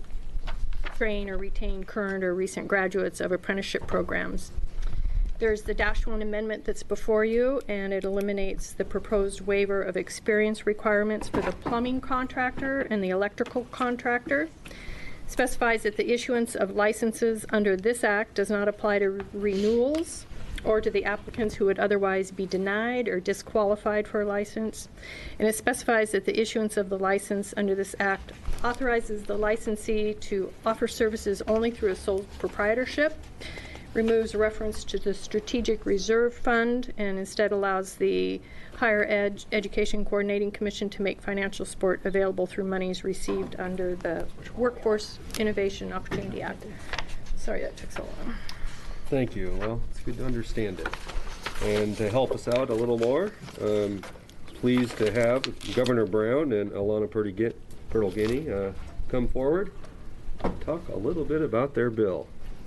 train, or retain current or recent graduates of apprenticeship programs. There's the dash one amendment that's before you, and it eliminates the proposed waiver of experience requirements for the plumbing contractor and the electrical contractor. Specifies that the issuance of licenses under this act does not apply to re renewals or to the applicants who would otherwise be denied or disqualified for a license. And it specifies that the issuance of the license under this act authorizes the licensee to offer services only through a sole proprietorship, removes reference to the Strategic Reserve Fund, and instead allows the Higher Ed Education Coordinating Commission to make financial support available through monies received under the Workforce Innovation Opportunity Act. Sorry that took so long. Thank you. Well, it's good to understand it. And to help us out a little more, um, pleased to have Governor Brown and Alana Purtle-Guiney uh, come forward and talk a little bit about their bill.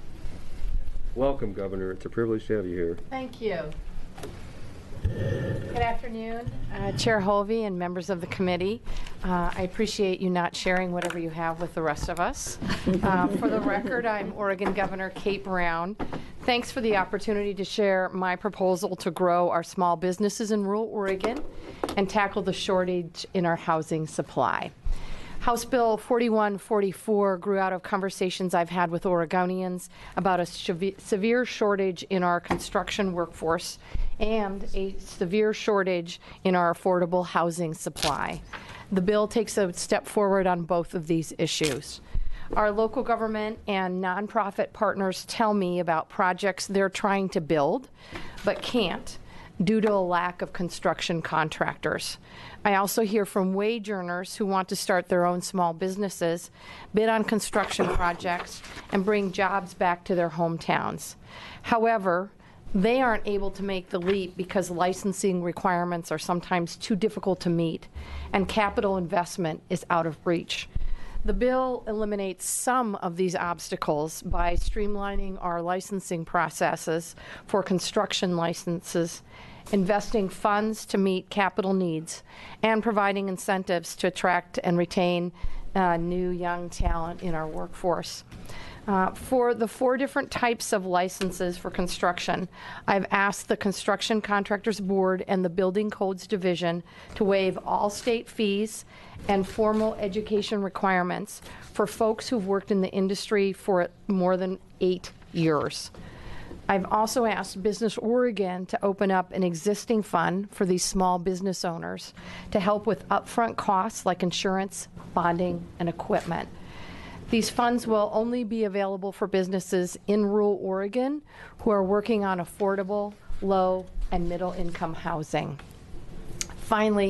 Welcome, Governor. It's a privilege to have you here. Thank you. Good afternoon, uh, Chair Holvey and members of the committee. Uh, I appreciate you not sharing whatever you have with the rest of us. Uh, for the record, I'm Oregon Governor Kate Brown. Thanks for the opportunity to share my proposal to grow our small businesses in rural Oregon and tackle the shortage in our housing supply. House Bill forty-one forty-four grew out of conversations I've had with Oregonians about a severe shortage in our construction workforce and a severe shortage in our affordable housing supply. The bill takes a step forward on both of these issues. Our local government and nonprofit partners tell me about projects they're trying to build but can't due to a lack of construction contractors. I also hear from wage earners who want to start their own small businesses, bid on construction projects, and bring jobs back to their hometowns. However, they aren't able to make the leap because licensing requirements are sometimes too difficult to meet, and capital investment is out of reach. The bill eliminates some of these obstacles by streamlining our licensing processes for construction licenses, investing funds to meet capital needs, and providing incentives to attract and retain uh, new young talent in our workforce. Uh, for the four different types of licenses for construction, I've asked the Construction Contractors Board and the Building Codes Division to waive all state fees and formal education requirements for folks who've worked in the industry for more than eight years. I've also asked Business Oregon to open up an existing fund for these small business owners to help with upfront costs like insurance, bonding, and equipment. These funds will only be available for businesses in rural Oregon who are working on affordable, low, and middle income housing. Finally,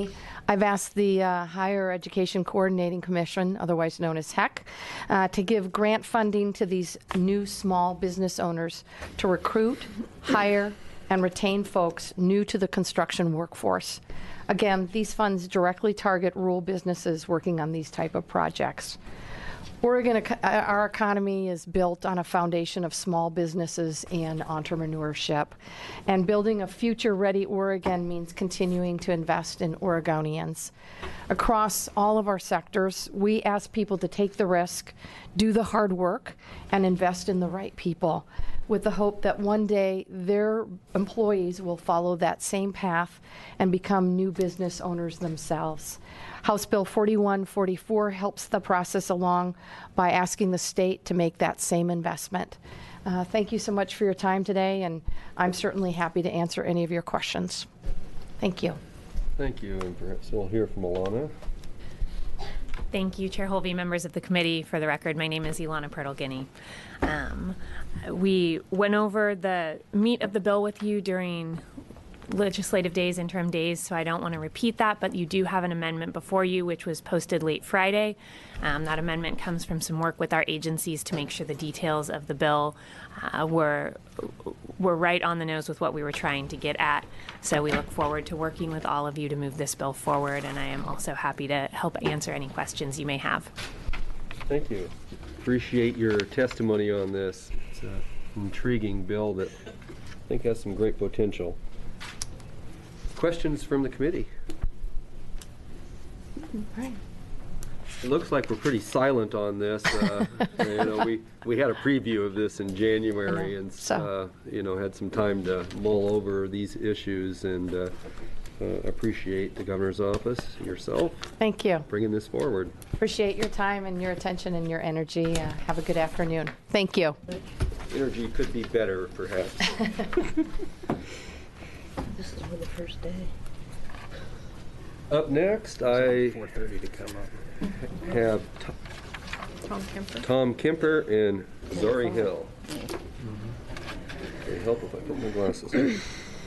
I've asked the uh, Higher Education Coordinating Commission, otherwise known as H E C, uh, to give grant funding to these new small business owners to recruit, hire, and retain folks new to the construction workforce. Again, these funds directly target rural businesses working on these type of projects. Oregon, our economy is built on a foundation of small businesses and entrepreneurship. And building a future-ready Oregon means continuing to invest in Oregonians. Across all of our sectors, we ask people to take the risk, do the hard work, and invest in the right people, with the hope that one day their employees will follow that same path and become new business owners themselves. House Bill forty-one forty-four helps the process along by asking the state to make that same investment. Uh, thank you so much for your time today, and I'm certainly happy to answer any of your questions. Thank you. Thank you, and perhaps we'll hear from Alana. Thank you, Chair Holvey, members of the committee. For the record, my name is Ilana Prattle-Guinea. Um, we went over the meat of the bill with you during legislative days, interim days, so I don't want to repeat that, but you do have an amendment before you, which was posted late Friday. Um, that amendment comes from some work with our agencies to make sure the details of the bill uh, were were right on the nose with what we were trying to get at. So we look forward to working with all of you to move this bill forward, and I am also happy to help answer any questions you may have. Thank you. Appreciate your testimony on this. It's an intriguing bill that I think has some great potential. Questions from the committee? Right. It looks like we're pretty silent on this. Uh, you know, we, we had a preview of this in January, and uh, you know, had some time to mull over these issues, and uh, uh, appreciate the governor's office, yourself. Thank you. Bringing this forward. Appreciate your time and your attention and your energy. Uh, have a good afternoon. Thank you. Energy could be better, perhaps. This is for the first day. Up next, I four thirty to come up. have T- Tom Kemper. Tom Kemper and Zori Hill. It'd help if I put my glasses on.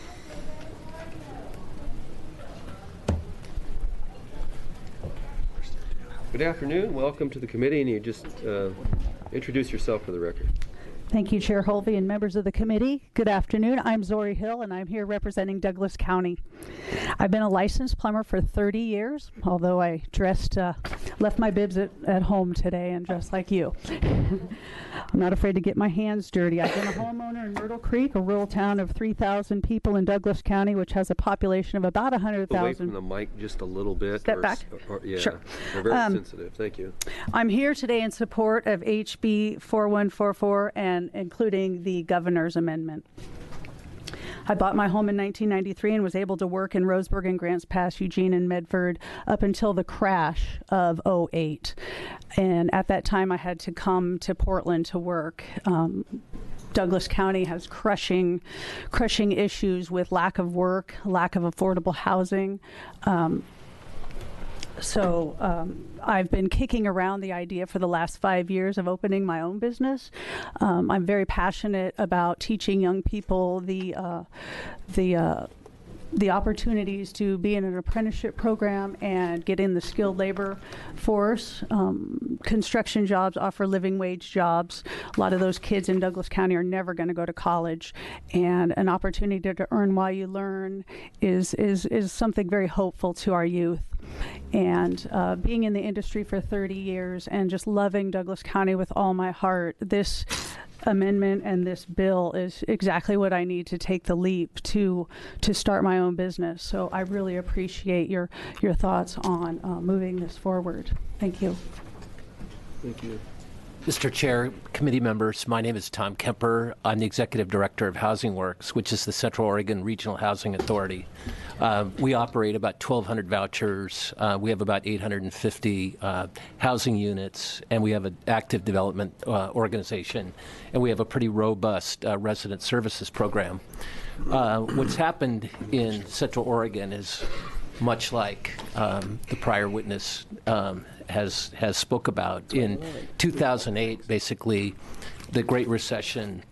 Good afternoon. Welcome to the committee, and you just uh, introduce yourself for the record. Thank you, Chair Holvey and members of the committee. Good afternoon. I'm Zori Hill, and I'm here representing Douglas County. I've been a licensed plumber for thirty years, although I dressed, uh, left my bibs at, at home today and dressed like you. I'm not afraid to get my hands dirty. I've been a homeowner in Myrtle Creek, a rural town of three thousand people in Douglas County, which has a population of about one hundred thousand. Away from the mic just a little bit. Step or, back. Or, yeah, sure. We're very um, sensitive. Thank you. I'm here today in support of H B forty-one forty-four and including the governor's amendment. I bought my home in nineteen ninety-three and was able to work in Roseburg and Grants Pass, Eugene and Medford up until the crash of oh eight. And at that time, I had to come to Portland to work. Um, Douglas County has crushing, crushing issues with lack of work, lack of affordable housing. Um, So um, I've been kicking around the idea for the last five years of opening my own business. Um, I'm very passionate about teaching young people the uh, the uh, the opportunities to be in an apprenticeship program and get in the skilled labor force. Um, construction jobs offer living wage jobs. A lot of those kids in Douglas County are never going to go to college, and an opportunity to earn while you learn is is is something very hopeful to our youth. And uh, being in the industry for thirty years and just loving Douglas County with all my heart, this amendment and this bill is exactly what I need to take the leap to to start my own business. So I really appreciate your your thoughts on uh, moving this forward. Thank you. Thank you. Mister Chair, committee members, my name is Tom Kemper. I'm the Executive Director of Housing Works, which is the Central Oregon Regional Housing Authority. Uh, we operate about twelve hundred vouchers. Uh, we have about eight hundred fifty uh, housing units, and we have an active development uh, organization, and we have a pretty robust uh, resident services program. Uh, what's happened in Central Oregon is much like um, the prior witness um, has has spoke about. In two thousand eight, basically, the Great Recession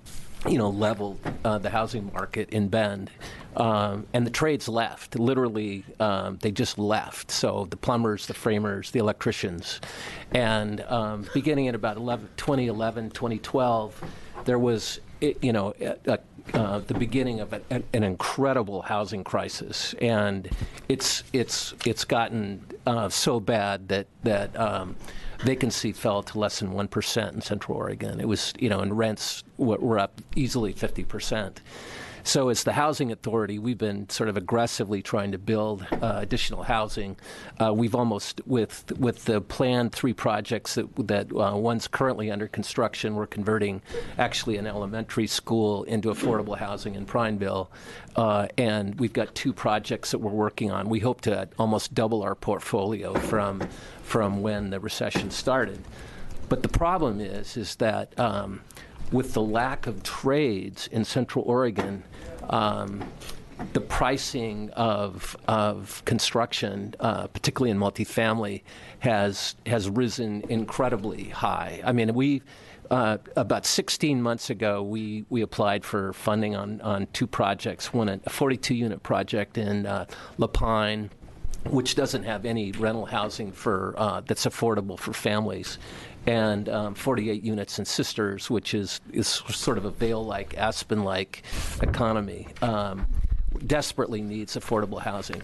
you know, leveled uh, the housing market in Bend. Um, and the trades left. Literally, um, they just left. So the plumbers, the framers, the electricians. And um, beginning in about twenty eleven, twenty twelve, there was, you know, a, a, uh, the beginning of a, an incredible housing crisis. And it's it's it's gotten uh, so bad that that um, vacancy fell to less than one percent in Central Oregon. It was, you know, and rents were up easily fifty percent. So as the Housing Authority, we've been sort of aggressively trying to build uh, additional housing. Uh, we've almost, with with the planned three projects that, that uh, one's currently under construction, we're converting actually an elementary school into affordable housing in Prineville. Uh, and we've got two projects that we're working on. We hope to almost double our portfolio from, from when the recession started. But the problem is, is that um, with the lack of trades in Central Oregon, um, the pricing of of construction, uh, particularly in multifamily, has has risen incredibly high. I mean, we uh, about sixteen months ago, we we applied for funding on on two projects. One, a forty-two unit project in uh, La Pine, which doesn't have any rental housing for uh, that's affordable for families, and um, forty-eight units in Sisters, which is, is sort of a Vail-like, Aspen-like economy, um, desperately needs affordable housing.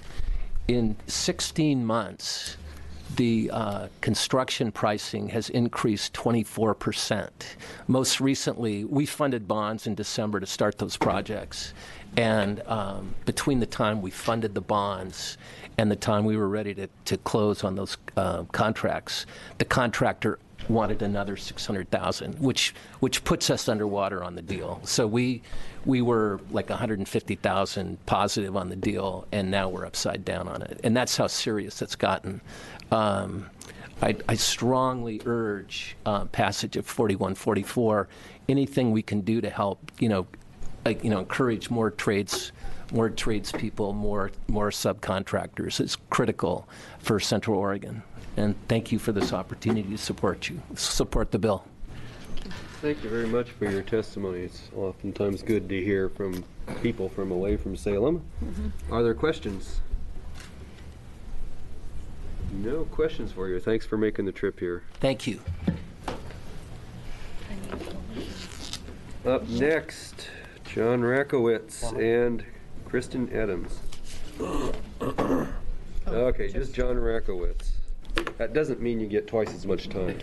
In sixteen months, the uh, construction pricing has increased twenty-four percent. Most recently, we funded bonds in December to start those projects. And um, between the time we funded the bonds and the time we were ready to, to close on those uh, contracts, the contractor wanted another six hundred thousand dollars, which which puts us underwater on the deal. So we we were like one hundred fifty thousand dollars positive on the deal, and now we're upside down on it. And that's how serious it's gotten. Um, I, I strongly urge uh, passage of forty-one forty-four. Anything we can do to help, you know, like, you know, encourage more trades, more tradespeople, more more subcontractors is critical for Central Oregon. And thank you for this opportunity to support you, support the bill. Thank you very much for your testimony. It's oftentimes good to hear from people from away from Salem. Mm-hmm. Are there questions? No questions for you. Thanks for making the trip here. Thank you. Up next, John Rakowitz and Kristen Adams. Okay, just John Rakowitz. That doesn't mean you get twice as much time.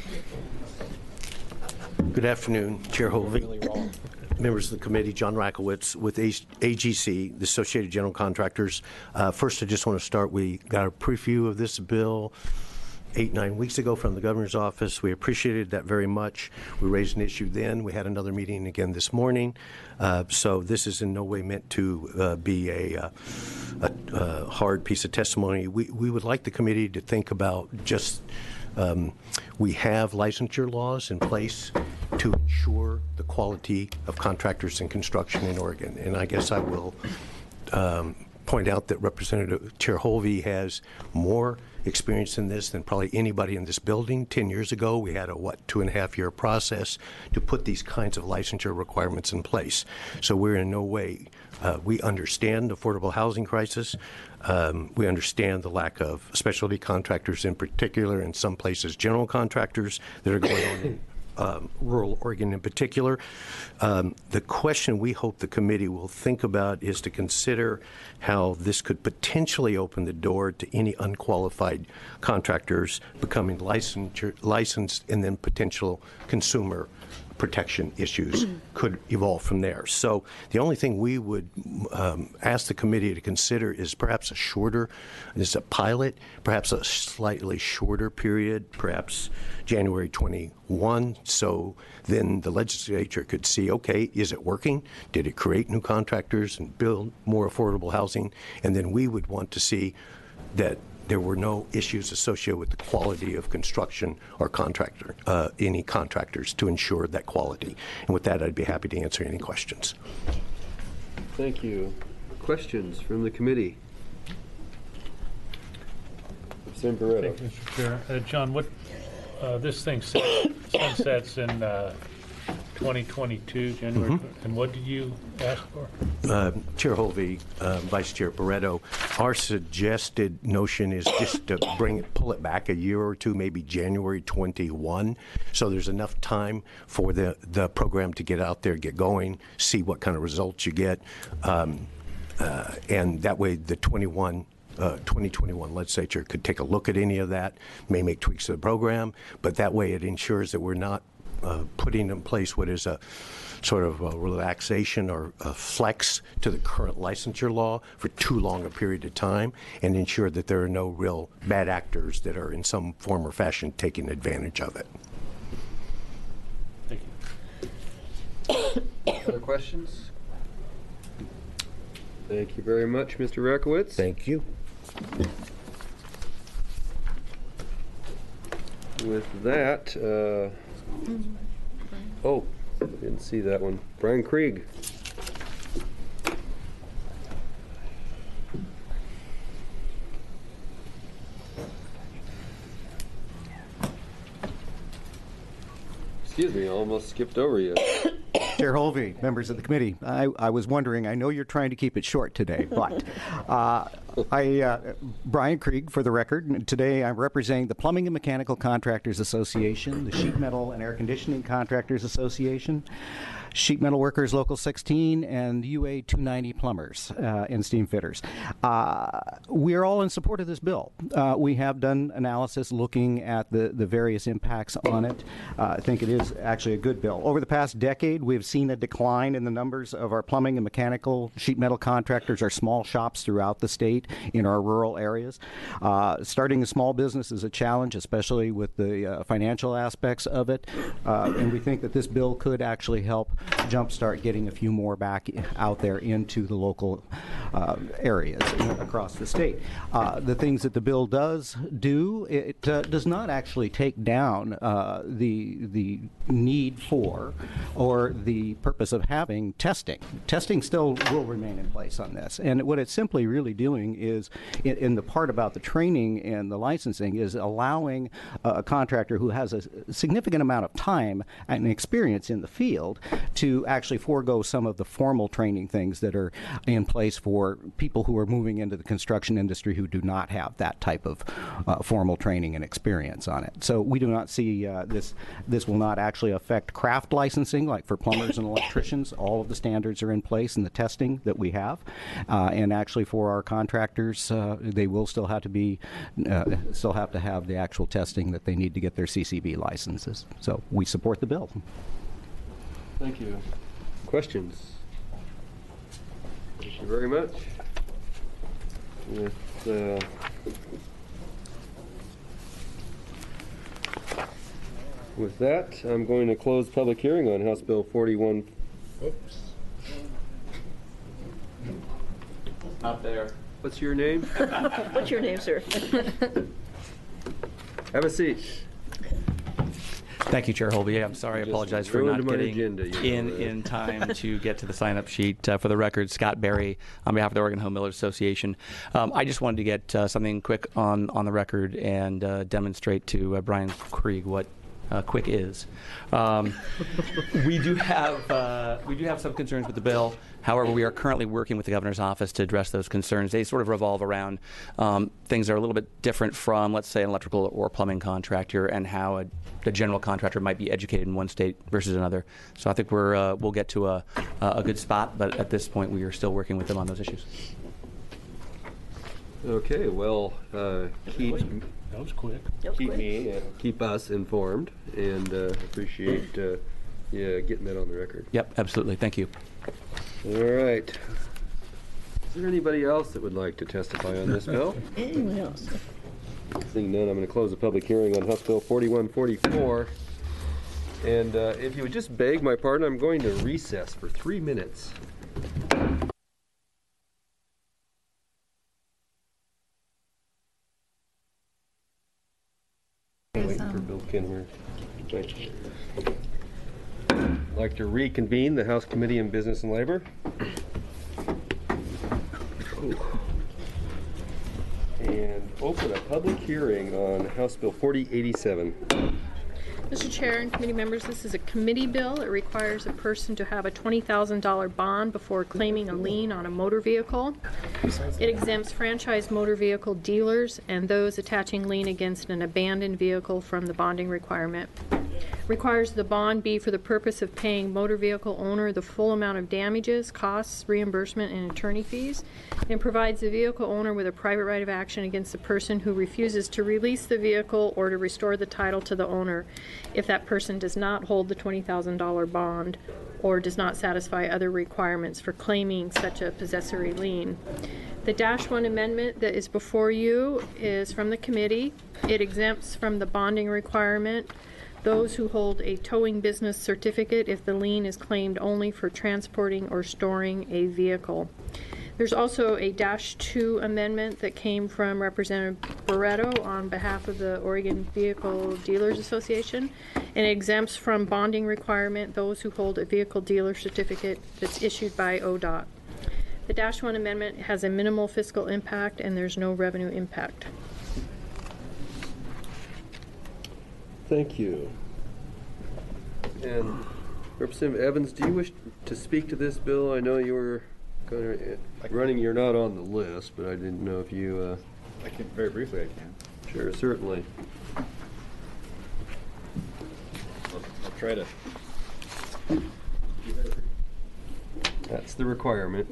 Good afternoon, Chair Hovey, members of the committee. John Rakowitz with A G C, the Associated General Contractors. Uh, first, I just want to start. We got a preview of this bill eight, nine weeks ago from the governor's office. We appreciated that very much. We raised an issue then. We had another meeting again this morning. Uh, so this is in no way meant to uh, be a, uh, a, a hard piece of testimony. We, we would like the committee to think about just, um, we have licensure laws in place to ensure the quality of contractors in construction in Oregon. And I guess I will um, point out that Representative Chair Hovey has more experience in this than probably anybody in this building. Ten years ago, we had a, what, two and a half year process to put these kinds of licensure requirements in place. So we're in no way, uh, we understand the affordable housing crisis. Um, we understand the lack of specialty contractors, in particular, in some places, general contractors that are going on in Um, rural Oregon in particular. Um, the question we hope the committee will think about is to consider how this could potentially open the door to any unqualified contractors becoming licensure, licensed, and then potential consumer protection issues could evolve from there. So the only thing we would um, ask the committee to consider is perhaps a shorter, is a pilot, perhaps a slightly shorter period, perhaps January twenty-first, so then the legislature could see, okay, is it working? Did it create new contractors and build more affordable housing? And then we would want to see that there were no issues associated with the quality of construction or contractor, uh, any contractors to ensure that quality. And with that, I'd be happy to answer any questions. Thank you. Questions from the committee? Representative Barreto. Thank you, Mister Chair. Uh, John, what uh, this thing sunsets in uh, twenty twenty-two, January. Mhm. And what did you ask for? Uh, Chair Holvey, uh, Vice Chair Barretto, our suggested notion is just to bring it, pull it back a year or two, maybe January twenty-one, so there's enough time for the, the program to get out there, get going, see what kind of results you get, um, uh, and that way the twenty-one Uh, twenty twenty-one legislature could take a look at any of that, may make tweaks to the program, but that way it ensures that we're not uh, putting in place what is a sort of a relaxation or a flex to the current licensure law for too long a period of time, and ensure that there are no real bad actors that are in some form or fashion taking advantage of it. Thank you. Other questions? Thank you very much, Mister Rakowitz. Thank you. With that, uh, oh, didn't see that one. Brian Krieg. Excuse me, I almost skipped over you. Chair Holvey, members of the committee, I, I was wondering, I know you're trying to keep it short today, but uh, I, uh, Brian Krieg, for the record, today I'm representing the Plumbing and Mechanical Contractors Association, the Sheet Metal and Air Conditioning Contractors Association, Sheet Metal Workers Local sixteen, and U A two ninety Plumbers uh, and Steam Fitters. Uh, we are all in support of this bill. Uh, we have done analysis looking at the, the various impacts on it. Uh, I think it is actually a good bill. Over the past decade, we've seen a decline in the numbers of our plumbing and mechanical sheet metal contractors, our small shops throughout the state in our rural areas. Uh, starting a small business is a challenge, especially with the uh, financial aspects of it, uh, and we think that this bill could actually help jumpstart getting a few more back out there into the local uh, areas across the state. Uh, the things that the bill does do, it uh, does not actually take down uh, the the need for or the purpose of having testing. Testing still will remain in place on this, and what it's simply really doing is, in, in the part about the training and the licensing, is allowing uh, a contractor who has a significant amount of time and experience in the field to actually forego some of the formal training things that are in place for people who are moving into the construction industry who do not have that type of uh, formal training and experience on it. So we do not see uh, this, this will not actually affect craft licensing, like for plumbers and electricians. All of the standards are in place in the testing that we have. Uh, and actually for our contractors, uh, they will still have to be, uh, still have to have the actual testing that they need to get their C C B licenses. So we support the bill. Thank you. Questions? Thank you very much. With, uh, with that, I'm going to close public hearing on House Bill forty-one. Oops. Not there. What's your name? What's your name, sir? Have a seat. Thank you, Chair Holby. I'm sorry. I Just apologize for ruined not my getting agenda, you know in that. in time to get to the sign-up sheet. Uh, for the record, Scott Berry on behalf of the Oregon Home Builders Association. Um, I just wanted to get uh, something quick on, on the record and uh, demonstrate to uh, Brian Krieg what uh, quick is. Um, we do have uh, we do have some concerns with the bill. However, we are currently working with the governor's office to address those concerns. They sort of revolve around um, things that are a little bit different from, let's say, an electrical or plumbing contractor, and how a, the general contractor might be educated in one state versus another. So I think we're uh, we'll get to a a good spot, but at this point, we are still working with them on those issues. Okay, well, uh, keep That was quick. keep me and keep us informed, and uh, appreciate uh, yeah getting that on the record. Yep, absolutely. Thank you. All right. Is there anybody else that would like to testify on this bill? Anyone else? Seeing none, I'm going to close the public hearing on House Bill forty-one forty-four. And uh, if you would just beg my pardon, I'm going to recess for three minutes. Waiting for Bill Kenwer. Right. I'd like to reconvene the House Committee on Business and Labor. And open a public hearing on House Bill forty eighty-seven. Mister Chair and committee members, this is a committee bill. It requires a person to have a twenty thousand dollars bond before claiming a lien on a motor vehicle. It exempts franchise motor vehicle dealers and those attaching lien against an abandoned vehicle from the bonding requirement. Requires the bond be for the purpose of paying motor vehicle owner the full amount of damages, costs, reimbursement, and attorney fees, and provides the vehicle owner with a private right of action against the person who refuses to release the vehicle or to restore the title to the owner if that person does not hold the twenty thousand dollars bond or does not satisfy other requirements for claiming such a possessory lien. The dash one amendment that is before you is from the committee. It exempts from the bonding requirement those who hold a towing business certificate if the lien is claimed only for transporting or storing a vehicle. There's also a dash two amendment that came from Representative Barreto on behalf of the Oregon Vehicle Dealers Association, and it exempts from bonding requirement those who hold a vehicle dealer certificate that's issued by O D O T. The dash one amendment has a minimal fiscal impact and there's no revenue impact. Thank you. And Representative Evans, do you wish to speak to this bill? I know you were kind of running, you're not on the list, but I didn't know if you... Uh, I can, very briefly I can. Sure, certainly. I'll, I'll try to... That's the requirement.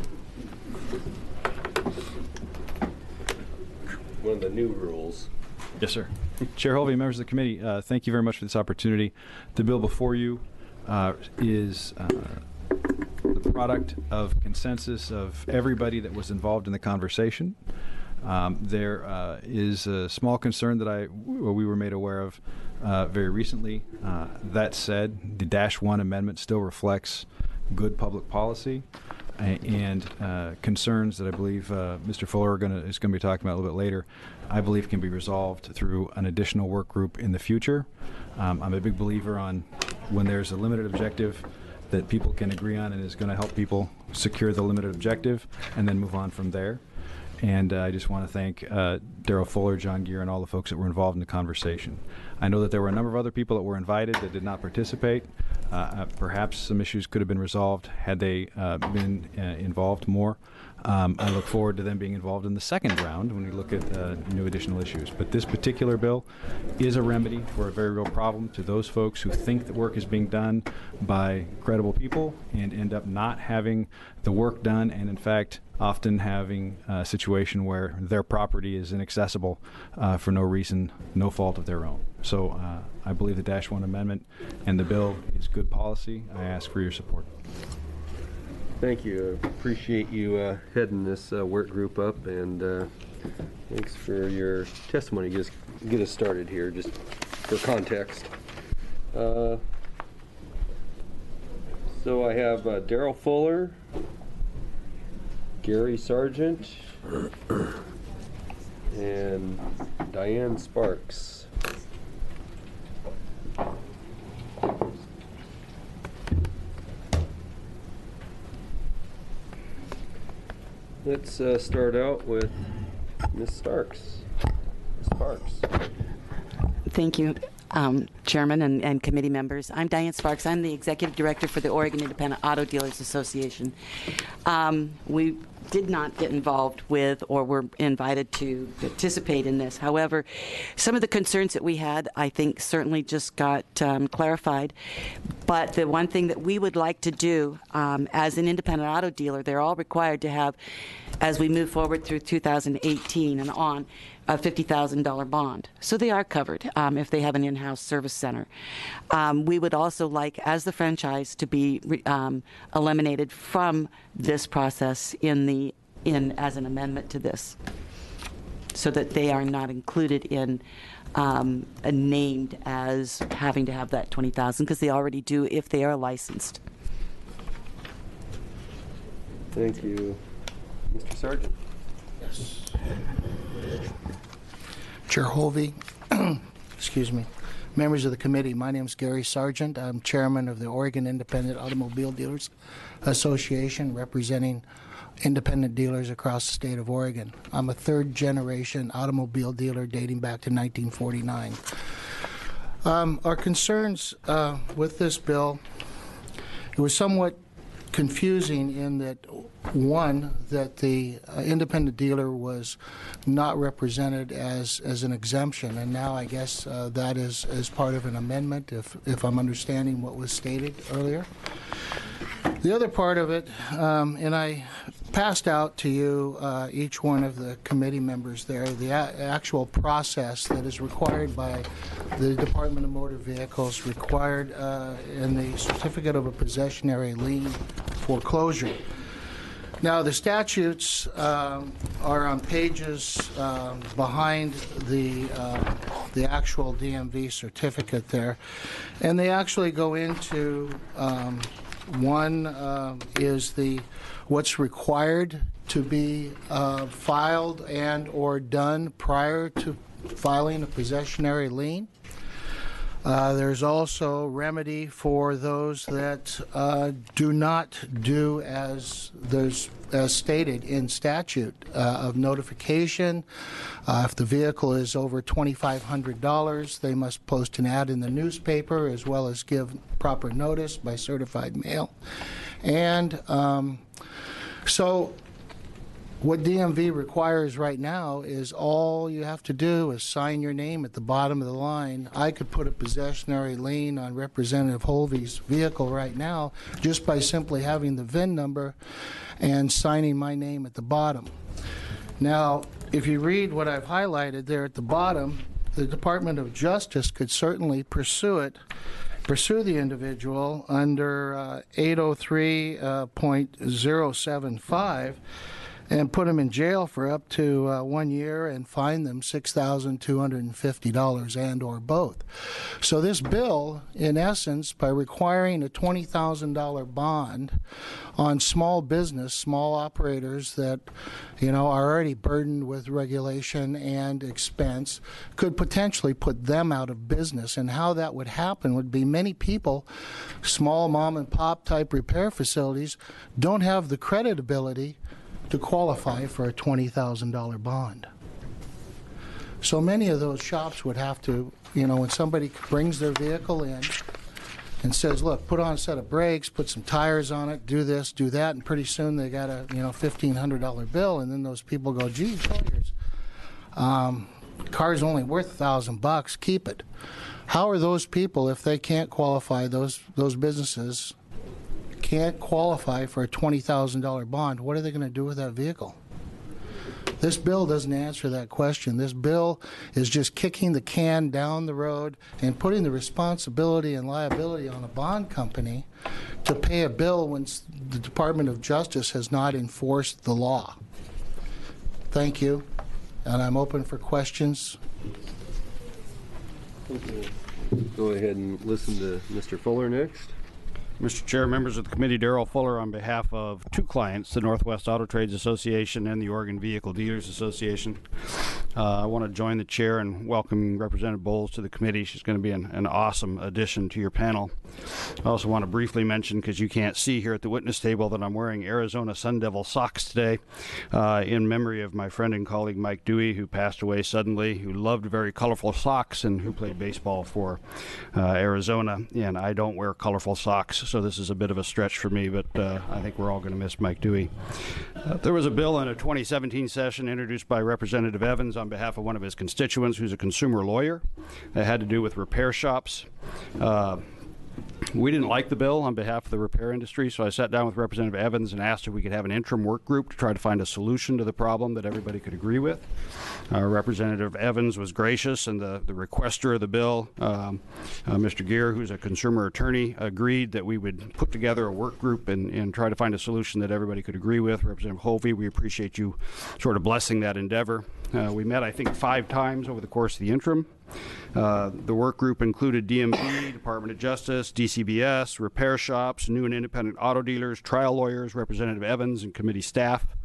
One of the new rules. Yes, sir. Chair Holvey, members of the committee, uh, thank you very much for this opportunity. The bill before you uh, is uh, the product of consensus of everybody that was involved in the conversation. Um, there uh, is a small concern that I well, we were made aware of uh, very recently. Uh, that said, the dash one amendment still reflects good public policy and uh, concerns that I believe uh, Mister Fuller gonna, is going to be talking about a little bit later, I believe can be resolved through an additional work group in the future. Um, I'm a big believer on when there's a limited objective that people can agree on and is going to help people secure the limited objective and then move on from there. And uh, I just want to thank uh, Darrell Fuller, John Gear, and all the folks that were involved in the conversation. I know that there were a number of other people that were invited that did not participate. Uh, uh, perhaps some issues could have been resolved had they uh, been uh, involved more. Um, I look forward to them being involved in the second round when we look at uh, new additional issues. But this particular bill is a remedy for a very real problem to those folks who think that work is being done by credible people and end up not having the work done, and in fact often having a situation where their property is inaccessible uh, for no reason, no fault of their own. So uh, I believe the dash one amendment and the bill is good policy. I ask for your support. Thank you. I appreciate you uh, heading this uh, work group up, and uh, thanks for your testimony. Just get us started here, just for context. Uh, so I have uh, Darrell Fuller, Gary Sargent, and Diane Sparks. Let's uh, start out with Miz Starks. Miz Sparks. Thank you, um, Chairman and, and committee members. I'm Diane Sparks. I'm the Executive Director for the Oregon Independent Auto Dealers Association. Um, we did not get involved with or were invited to participate in this. However, some of the concerns that we had, I think, certainly just got um, clarified. But the one thing that we would like to do um, as an independent auto dealer, they're all required to have, as we move forward through two thousand eighteen and on, a fifty thousand dollars bond. So they are covered um, if they have an in-house service center. Um, we would also like, as the franchise, to be um, eliminated from this process in the in as an amendment to this, so that they are not included in um, uh, named as having to have that twenty thousand dollars, because they already do if they are licensed. Thank you. Mister Sargent. Yes. Chair Holvey, excuse me, members of the committee, my name is Gary Sargent. I'm chairman of the Oregon Independent Automobile Dealers Association, representing independent dealers across the state of Oregon. I'm a third generation automobile dealer dating back to nineteen forty-nine. Um, our concerns uh, with this bill, it was somewhat confusing in that, one, that the uh, independent dealer was not represented as, as an exemption, and now I guess uh, that is as part of an amendment, if, if I'm understanding what was stated earlier. The other part of it, um, and I passed out to you, uh, each one of the committee members there, the a actual process that is required by the Department of Motor Vehicles, required uh, in the Certificate of a Possessionary Lien foreclosure. Now, the statutes um, are on pages um, behind the uh, the actual D M V certificate there, and they actually go into um, one uh, is the what's required to be uh, filed and or done prior to filing a possessionary lien. Uh, there's also remedy for those that uh, do not do as there's as stated in statute uh, of notification. Uh, if the vehicle is over twenty-five hundred dollars, they must post an ad in the newspaper as well as give proper notice by certified mail. And um, so what D M V requires right now is all you have to do is sign your name at the bottom of the line. I could put a possessionary lien on Representative Holvey's vehicle right now just by simply having the V I N number and signing my name at the bottom. Now, if you read what I've highlighted there at the bottom, the Department of Justice could certainly pursue it, pursue the individual under uh, eight oh three point oh seven five and put them in jail for up to uh, one year and fine them six thousand two hundred fifty dollars and or both. So this bill, in essence, by requiring a twenty thousand dollar bond on small business, small operators that, you know, are already burdened with regulation and expense, could potentially put them out of business. And how that would happen would be many people, small mom and pop type repair facilities, don't have the creditability to qualify for a twenty thousand dollar bond. So many of those shops would have to, you know, when somebody brings their vehicle in and says, look, put on a set of brakes, put some tires on it, do this, do that, and pretty soon they got a, you know, fifteen hundred dollar bill, and then those people go, gee, Colliers, um, car's only worth a thousand bucks, keep it. How are those people, if they can't qualify, those, those businesses can't qualify for a twenty thousand dollar bond, what are they going to do with that vehicle? This bill doesn't answer that question. This bill is just kicking the can down the road and putting the responsibility and liability on a bond company to pay a bill when the Department of Justice has not enforced the law. Thank you, and I'm open for questions. Go ahead and listen to Mister Fuller next. Mister Chair, members of the committee, Darrell Fuller on behalf of two clients, the Northwest Auto Trades Association and the Oregon Vehicle Dealers Association. Uh, I want to join the chair in welcoming Representative Bowles to the committee. She's going to be an, an awesome addition to your panel. I also want to briefly mention, because you can't see here at the witness table, that I'm wearing Arizona Sun Devil socks today uh, in memory of my friend and colleague Mike Dewey, who passed away suddenly, who loved very colorful socks and who played baseball for uh, Arizona. And I don't wear colorful socks, so this is a bit of a stretch for me, but uh, I think we're all going to miss Mike Dewey. Uh, there was a bill in a twenty seventeen session introduced by Representative Evans on behalf of one of his constituents who's a consumer lawyer. It had to do with repair shops. Uh, We didn't like the bill on behalf of the repair industry, so I sat down with Representative Evans and asked if we could have an interim work group to try to find a solution to the problem that everybody could agree with. Uh, Representative Evans was gracious, and the, the requester of the bill, um, uh, Mister Gear, who's a consumer attorney, agreed that we would put together a work group and, and try to find a solution that everybody could agree with. Representative Holvey, we appreciate you sort of blessing that endeavor. Uh, we met, I think, five times over the course of the interim. Uh, the work group included D M V, Department of Justice, D C B S, repair shops, new and independent auto dealers, trial lawyers, Representative Evans, and committee staff.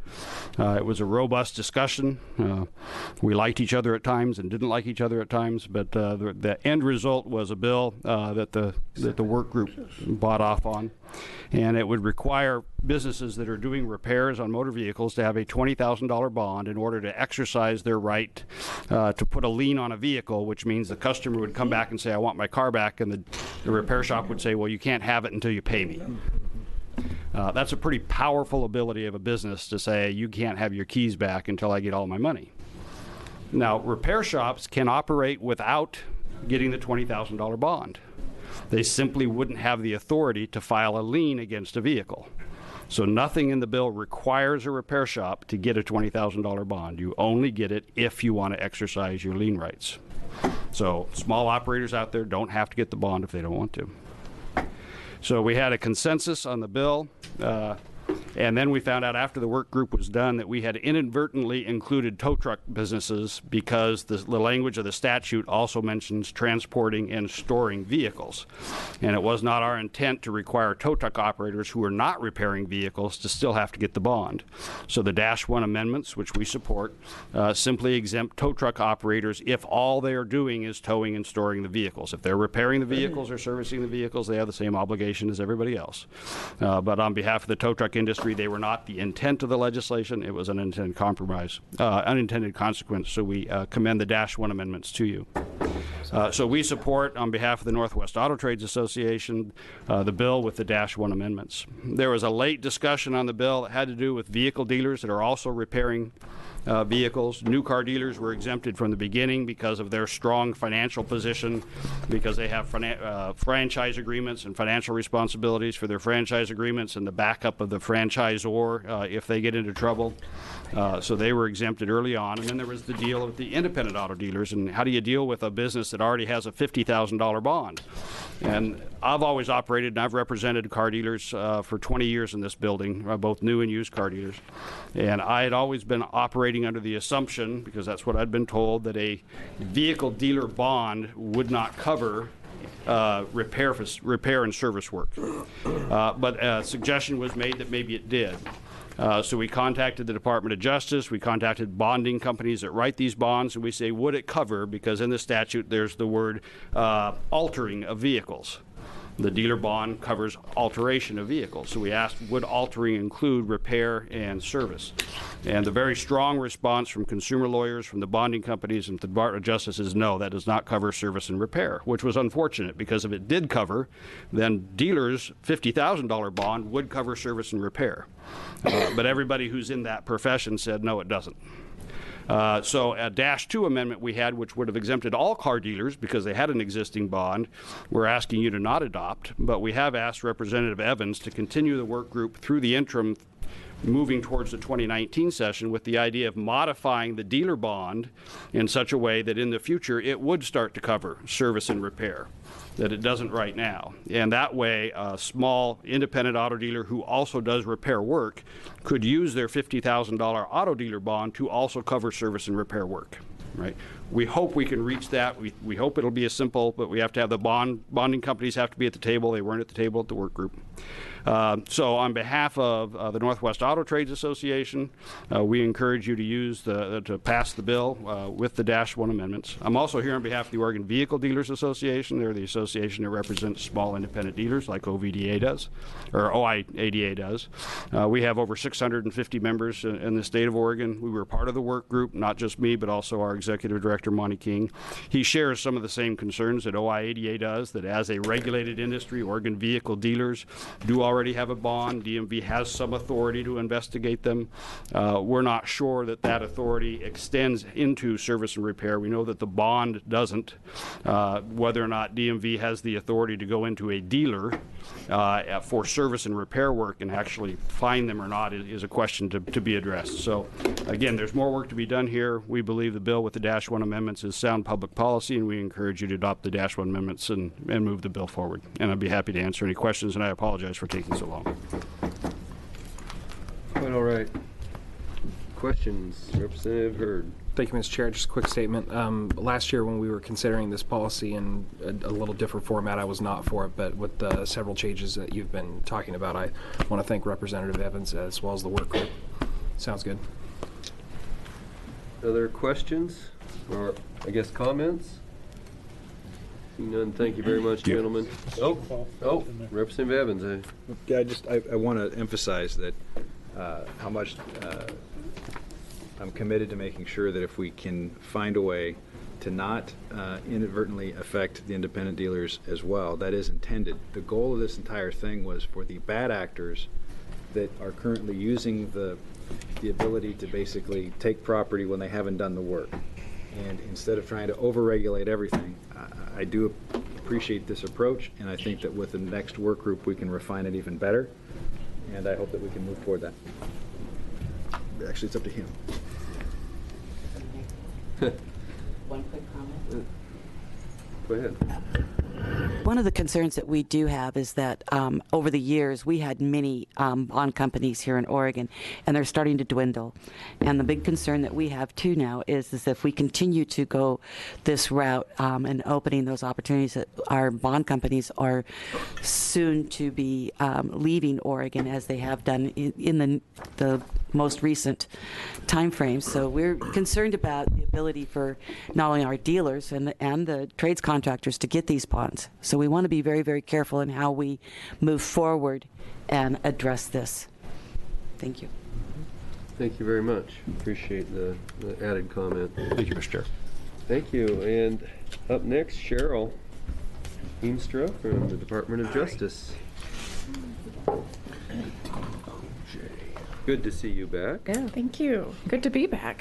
Uh, it was a robust discussion. Uh, we liked each other at times and didn't like each other at times, but uh, the, the end result was a bill uh, that the that the work group bought off on, and it would require businesses that are doing repairs on motor vehicles to have a twenty thousand dollar bond in order to exercise their right uh, to put a lien on a vehicle, which means the customer would come back and say, I want my car back, and the, the repair shop would say, well, you can't have it until you pay me. Uh, that's a pretty powerful ability of a business to say, you can't have your keys back until I get all my money. Now, repair shops can operate without getting the twenty thousand dollar bond. They simply wouldn't have the authority to file a lien against a vehicle. So nothing in the bill requires a repair shop to get a twenty thousand dollar bond. You only get it if you want to exercise your lien rights. So small operators out there don't have to get the bond if they don't want to. So we had a consensus on the bill, uh, and then we found out after the work group was done that we had inadvertently included tow truck businesses because the, the language of the statute also mentions transporting and storing vehicles. And it was not our intent to require tow truck operators who are not repairing vehicles to still have to get the bond. So the Dash one amendments, which we support, uh, simply exempt tow truck operators if all they are doing is towing and storing the vehicles. If they're repairing the vehicles or servicing the vehicles, they have the same obligation as everybody else. Uh, but on behalf of the tow truck industry, they were not the intent of the legislation. It was an unintended compromise, uh, unintended consequence. So we uh, commend the Dash one amendments to you. Uh, so we support, on behalf of the Northwest Auto Trades Association, uh, the bill with the Dash one amendments. There was a late discussion on the bill that had to do with vehicle dealers that are also repairing Uh, vehicles. New car dealers were exempted from the beginning because of their strong financial position, because they have uh, franchise agreements and financial responsibilities for their franchise agreements and the backup of the franchisor uh, if they get into trouble. Uh, so they were exempted early on. And then there was the deal with the independent auto dealers, and how do you deal with a business that already has a fifty thousand dollar bond? And I've always operated and I've represented car dealers uh, for twenty years in this building, uh, both new and used car dealers. And I had always been operating under the assumption, because that's what I'd been told, that a vehicle dealer bond would not cover uh, repair, repair and service work. Uh, but a suggestion was made that maybe it did. Uh, so we contacted the Department of Justice, we contacted bonding companies that write these bonds, and we say, would it cover, because in the statute there's the word uh, altering of vehicles. The dealer bond covers alteration of vehicles. So we asked, would altering include repair and service? And the very strong response from consumer lawyers, from the bonding companies, and the Department of Justice is no, that does not cover service and repair, which was unfortunate, because if it did cover, then dealers' fifty thousand dollar bond would cover service and repair. Uh, but everybody who's in that profession said, no, it doesn't. Uh, so a Dash two amendment we had, which would have exempted all car dealers because they had an existing bond, we're asking you to not adopt. But we have asked Representative Evans to continue the work group through the interim, moving towards the twenty nineteen session, with the idea of modifying the dealer bond in such a way that in the future it would start to cover service and repair, that it doesn't right now. And that way, a small independent auto dealer who also does repair work could use their fifty thousand dollar auto dealer bond to also cover service and repair work. Right? We hope we can reach that. We, we hope it'll be as simple, but we have to have the bond bonding companies have to be at the table. They weren't at the table at the work group. Uh, so on behalf of uh, the Northwest Auto Trades Association, uh, we encourage you to use the, uh, to pass the bill uh, with the Dash one amendments. I'm also here on behalf of the Oregon Vehicle Dealers Association. They're the association that represents small independent dealers like O V D A does, or O I A D A does. Uh, we have over six hundred fifty members in, in the state of Oregon. We were part of the work group, not just me, but also our executive director, Monty King. He shares some of the same concerns that O I A D A does, that as a regulated industry, Oregon vehicle dealers do already have a bond. D M V has some authority to investigate them. Uh, we're not sure that that authority extends into service and repair. We know that the bond doesn't. Uh, whether or not D M V has the authority to go into a dealer uh, for service and repair work and actually fine them or not is, is a question to, to be addressed. So again, there's more work to be done here. We believe the bill with the Dash one amendments is sound public policy, and we encourage you to adopt the Dash one amendments and, and move the bill forward. And I'd be happy to answer any questions, and I apologize for taking so long. Quite all right. Questions? Representative Hurd. Thank you, Mister Chair. Just a quick statement. Um, last year when we were considering this policy in a, a little different format, I was not for it, but with the several changes that you've been talking about, I want to thank Representative Evans as well as the work group Sounds good. Other questions or, I guess, comments? Seeing none, thank you very much, gentlemen. Oh, oh, Representative Evans. eh? Yeah, I just, I, I want to emphasize that uh, how much uh, I'm committed to making sure that if we can find a way to not uh, inadvertently affect the independent dealers as well, that is intended. The goal of this entire thing was for the bad actors that are currently using the the ability to basically take property when they haven't done the work. And instead of trying to overregulate everything, I, I do appreciate this approach, and I think that with the next work group we can refine it even better, and I hope that we can move toward that. Actually, it's up to him. One quick comment. Go ahead. One of the concerns that we do have is that um, over the years we had many um, bond companies here in Oregon, and they're starting to dwindle. And the big concern that we have too now is, is if we continue to go this route um, and opening those opportunities, that our bond companies are soon to be um, leaving Oregon, as they have done in, in the the most recent time frame. So we're concerned about the ability for not only our dealers and the, and the trades contractors to get these bonds. So we want to be very, very careful in how we move forward and address this. Thank you. Thank you very much. Appreciate the, the added comment. Thank you, Mister Chair. Thank you. And up next, Cheryl Heemstra from the Department of Justice. Good to see you back. Yeah, thank you. Good to be back.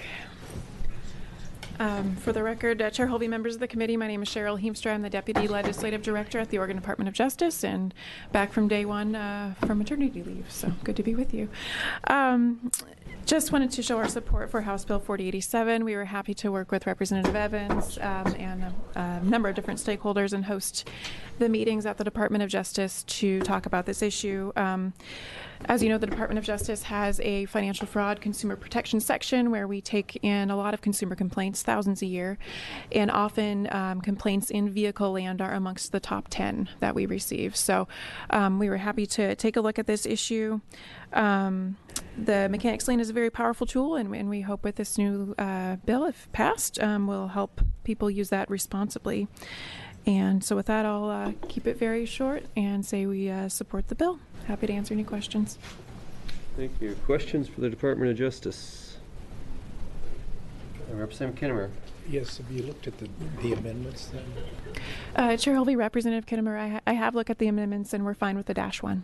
Um, for the record, uh, Chair Holvey, members of the committee, my name is Cheryl Heemstra. I'm the Deputy Legislative Director at the Oregon Department of Justice, and back from day one uh, from maternity leave, so good to be with you. Um, just wanted to show our support for House Bill forty eighty-seven. We were happy to work with Representative Evans um, and a, a number of different stakeholders and host the meetings at the Department of Justice to talk about this issue. Um, As you know, the Department of Justice has a financial fraud consumer protection section where we take in a lot of consumer complaints, thousands a year, and often um, complaints in vehicle land are amongst the top ten that we receive. So um, we were happy to take a look at this issue. Um, the Mechanics Lien is a very powerful tool, and, and we hope with this new uh, bill, if passed, um, will help people use that responsibly. And so with that, I'll uh, keep it very short and say we uh, support the bill. Happy to answer any questions. Thank you. Questions for the Department of Justice? Uh, Representative Kinnemer. Yes, have you looked at the, the amendments then? Uh, Chair Holvey, Representative Kinnemer, I, ha I have looked at the amendments and we're fine with the dash one.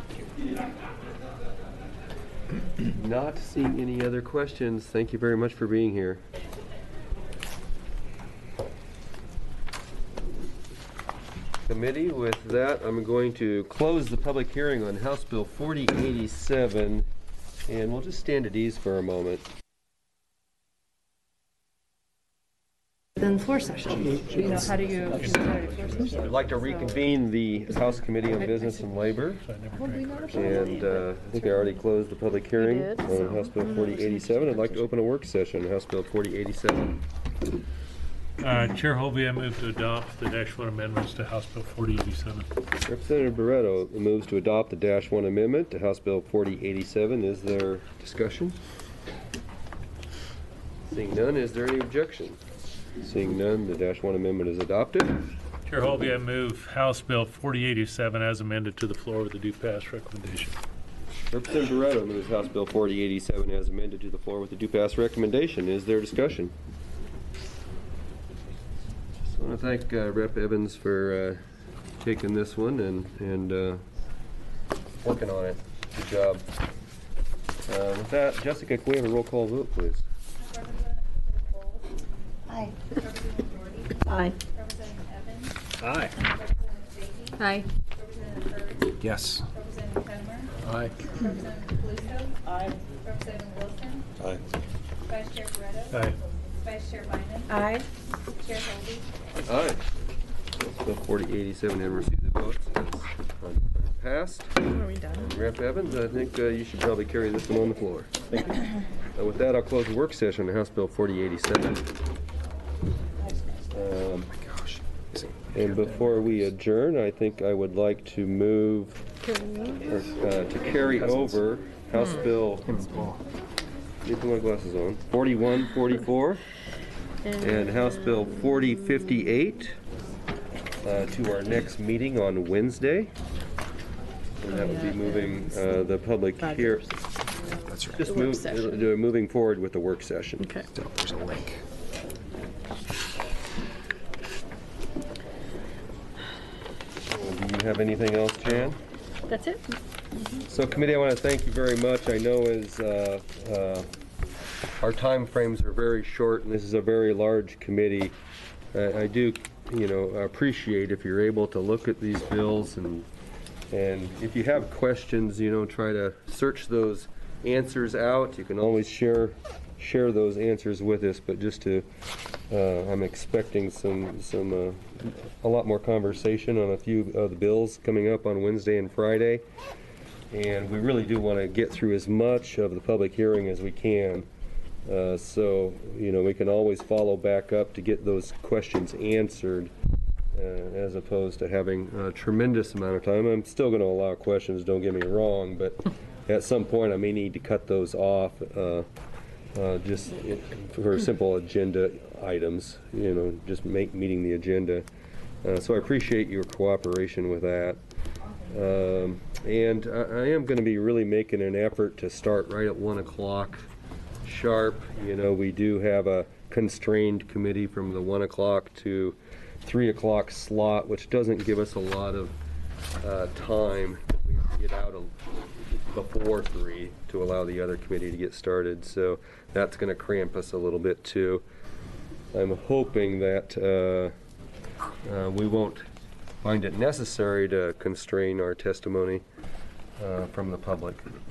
Not seeing any other questions. Thank you very much for being here. Committee, with that, I'm going to close the public hearing on House Bill forty eighty-seven, and we'll just stand at ease for a moment. Then floor session. You know, how do you? I'd like to reconvene the House Committee on Business and Labor, and uh, I think I already closed the public hearing on House Bill forty eighty-seven. I'd like to open a work session on House Bill forty eighty-seven. Uh, Chair Holvey, I move to adopt the dash one amendments to House Bill forty eighty-seven. Representative Barreto moves to adopt the dash one amendment to House Bill forty eighty-seven. Is there discussion? Seeing none, is there any objection? Seeing none, the dash one amendment is adopted. Chair Holvey, I move House Bill forty eighty-seven as amended to the floor with a due pass recommendation. Representative Barreto moves House Bill forty eighty-seven as amended to the floor with a due pass recommendation. Is there discussion? I want to thank uh, Rep Evans for uh, taking this one and, and uh, working on it. Good job. Uh, with that, Jessica, can we have a roll call vote, please? Aye. Aye. Representative Evans. Aye. Representative Beatty. Aye. Representative Byrd. Yes. Representative Kinnemer. Aye. Representative Bluso. Aye. Representative Wilson. Aye. Vice Chair Barreto. Aye. Vice Chair Bynum. Aye. Chair Holvey. Aye. House Bill forty eighty-seven and receive the votes. That's passed. Are we done? Rep Evans, I think uh, you should probably carry this one on the floor. Thank you. Uh, with that, I'll close the work session on House Bill forty eighty-seven. Um, and before we adjourn, I think I would like to move or, uh, to carry over House Bill let me put my glasses on. forty-one forty-four. And House Bill forty fifty-eight uh, to our next meeting on Wednesday. And that would be moving uh, the public here. That's right. Just The work move, session. uh, moving forward with the work session. Okay. There's a link. Do you have anything else, Jan? That's it? So committee, I want to thank you very much. I know as uh, uh, our time frames are very short and this is a very large committee, uh, I do, you know, appreciate if you're able to look at these bills and and if you have questions, you know, try to search those answers out. You can always share share those answers with us, but just to, uh, I'm expecting some some uh, a lot more conversation on a few of the bills coming up on Wednesday and Friday. And we really do want to get through as much of the public hearing as we can. Uh, so, you know, we can always follow back up to get those questions answered, uh, as opposed to having a tremendous amount of time. I'm still going to allow questions, don't get me wrong, but at some point I may need to cut those off, uh, uh, just for simple agenda items, you know, just make meeting the agenda. Uh, so I appreciate your cooperation with that. Um, and I, I am going to be really making an effort to start right at one o'clock sharp. You know, we do have a constrained committee from the one o'clock to three o'clock slot, which doesn't give us a lot of uh, time. We have to get out a, before three to allow the other committee to get started. So that's going to cramp us a little bit too. I'm hoping that uh, uh, we won't find it necessary to constrain our testimony uh, from the public.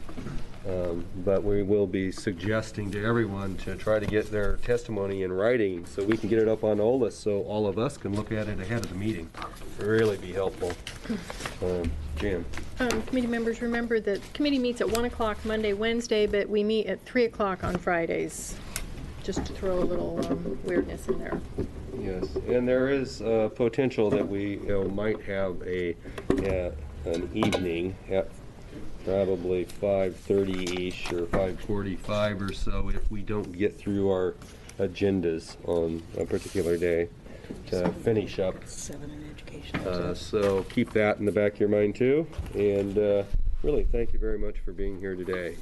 Um, but we will be suggesting to everyone to try to get their testimony in writing so we can get it up on O L A S so all of us can look at it ahead of the meeting. It'd really be helpful. Um, Jan. Um, committee members, remember that committee meets at one o'clock Monday, Wednesday, but we meet at three o'clock on Fridays, just to throw a little um, weirdness in there. Yes, and there is uh, potential that we, you know, might have a uh, an evening at probably five thirty-ish or five forty-five or so if we don't get through our agendas on a particular day to finish up. Seven in education. Uh, so keep that in the back of your mind too. And uh, really, thank you very much for being here today.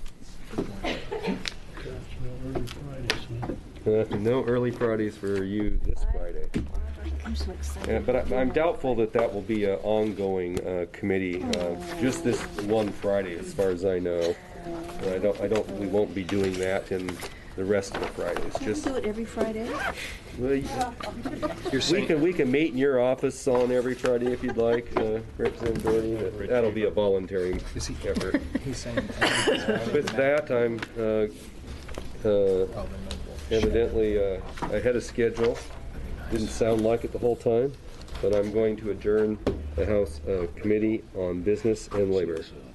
Uh, no early Fridays for you this Friday. I'm so excited. Uh, but I, I'm doubtful that that will be an ongoing uh, committee, uh, just this one Friday, as far as I know. Uh, I don't, I don't, we won't be doing that in the rest of the Fridays. Can Just we do it every Friday? well, you- we can, we can meet in your office on every Friday if you'd like, uh, Representative Doherty. That- That'll be a voluntary effort. He's saying. With that, I'm uh, uh, evidently uh, ahead of schedule. Didn't sound like it the whole time, but I'm going to adjourn the House uh, Committee on Business and Labor.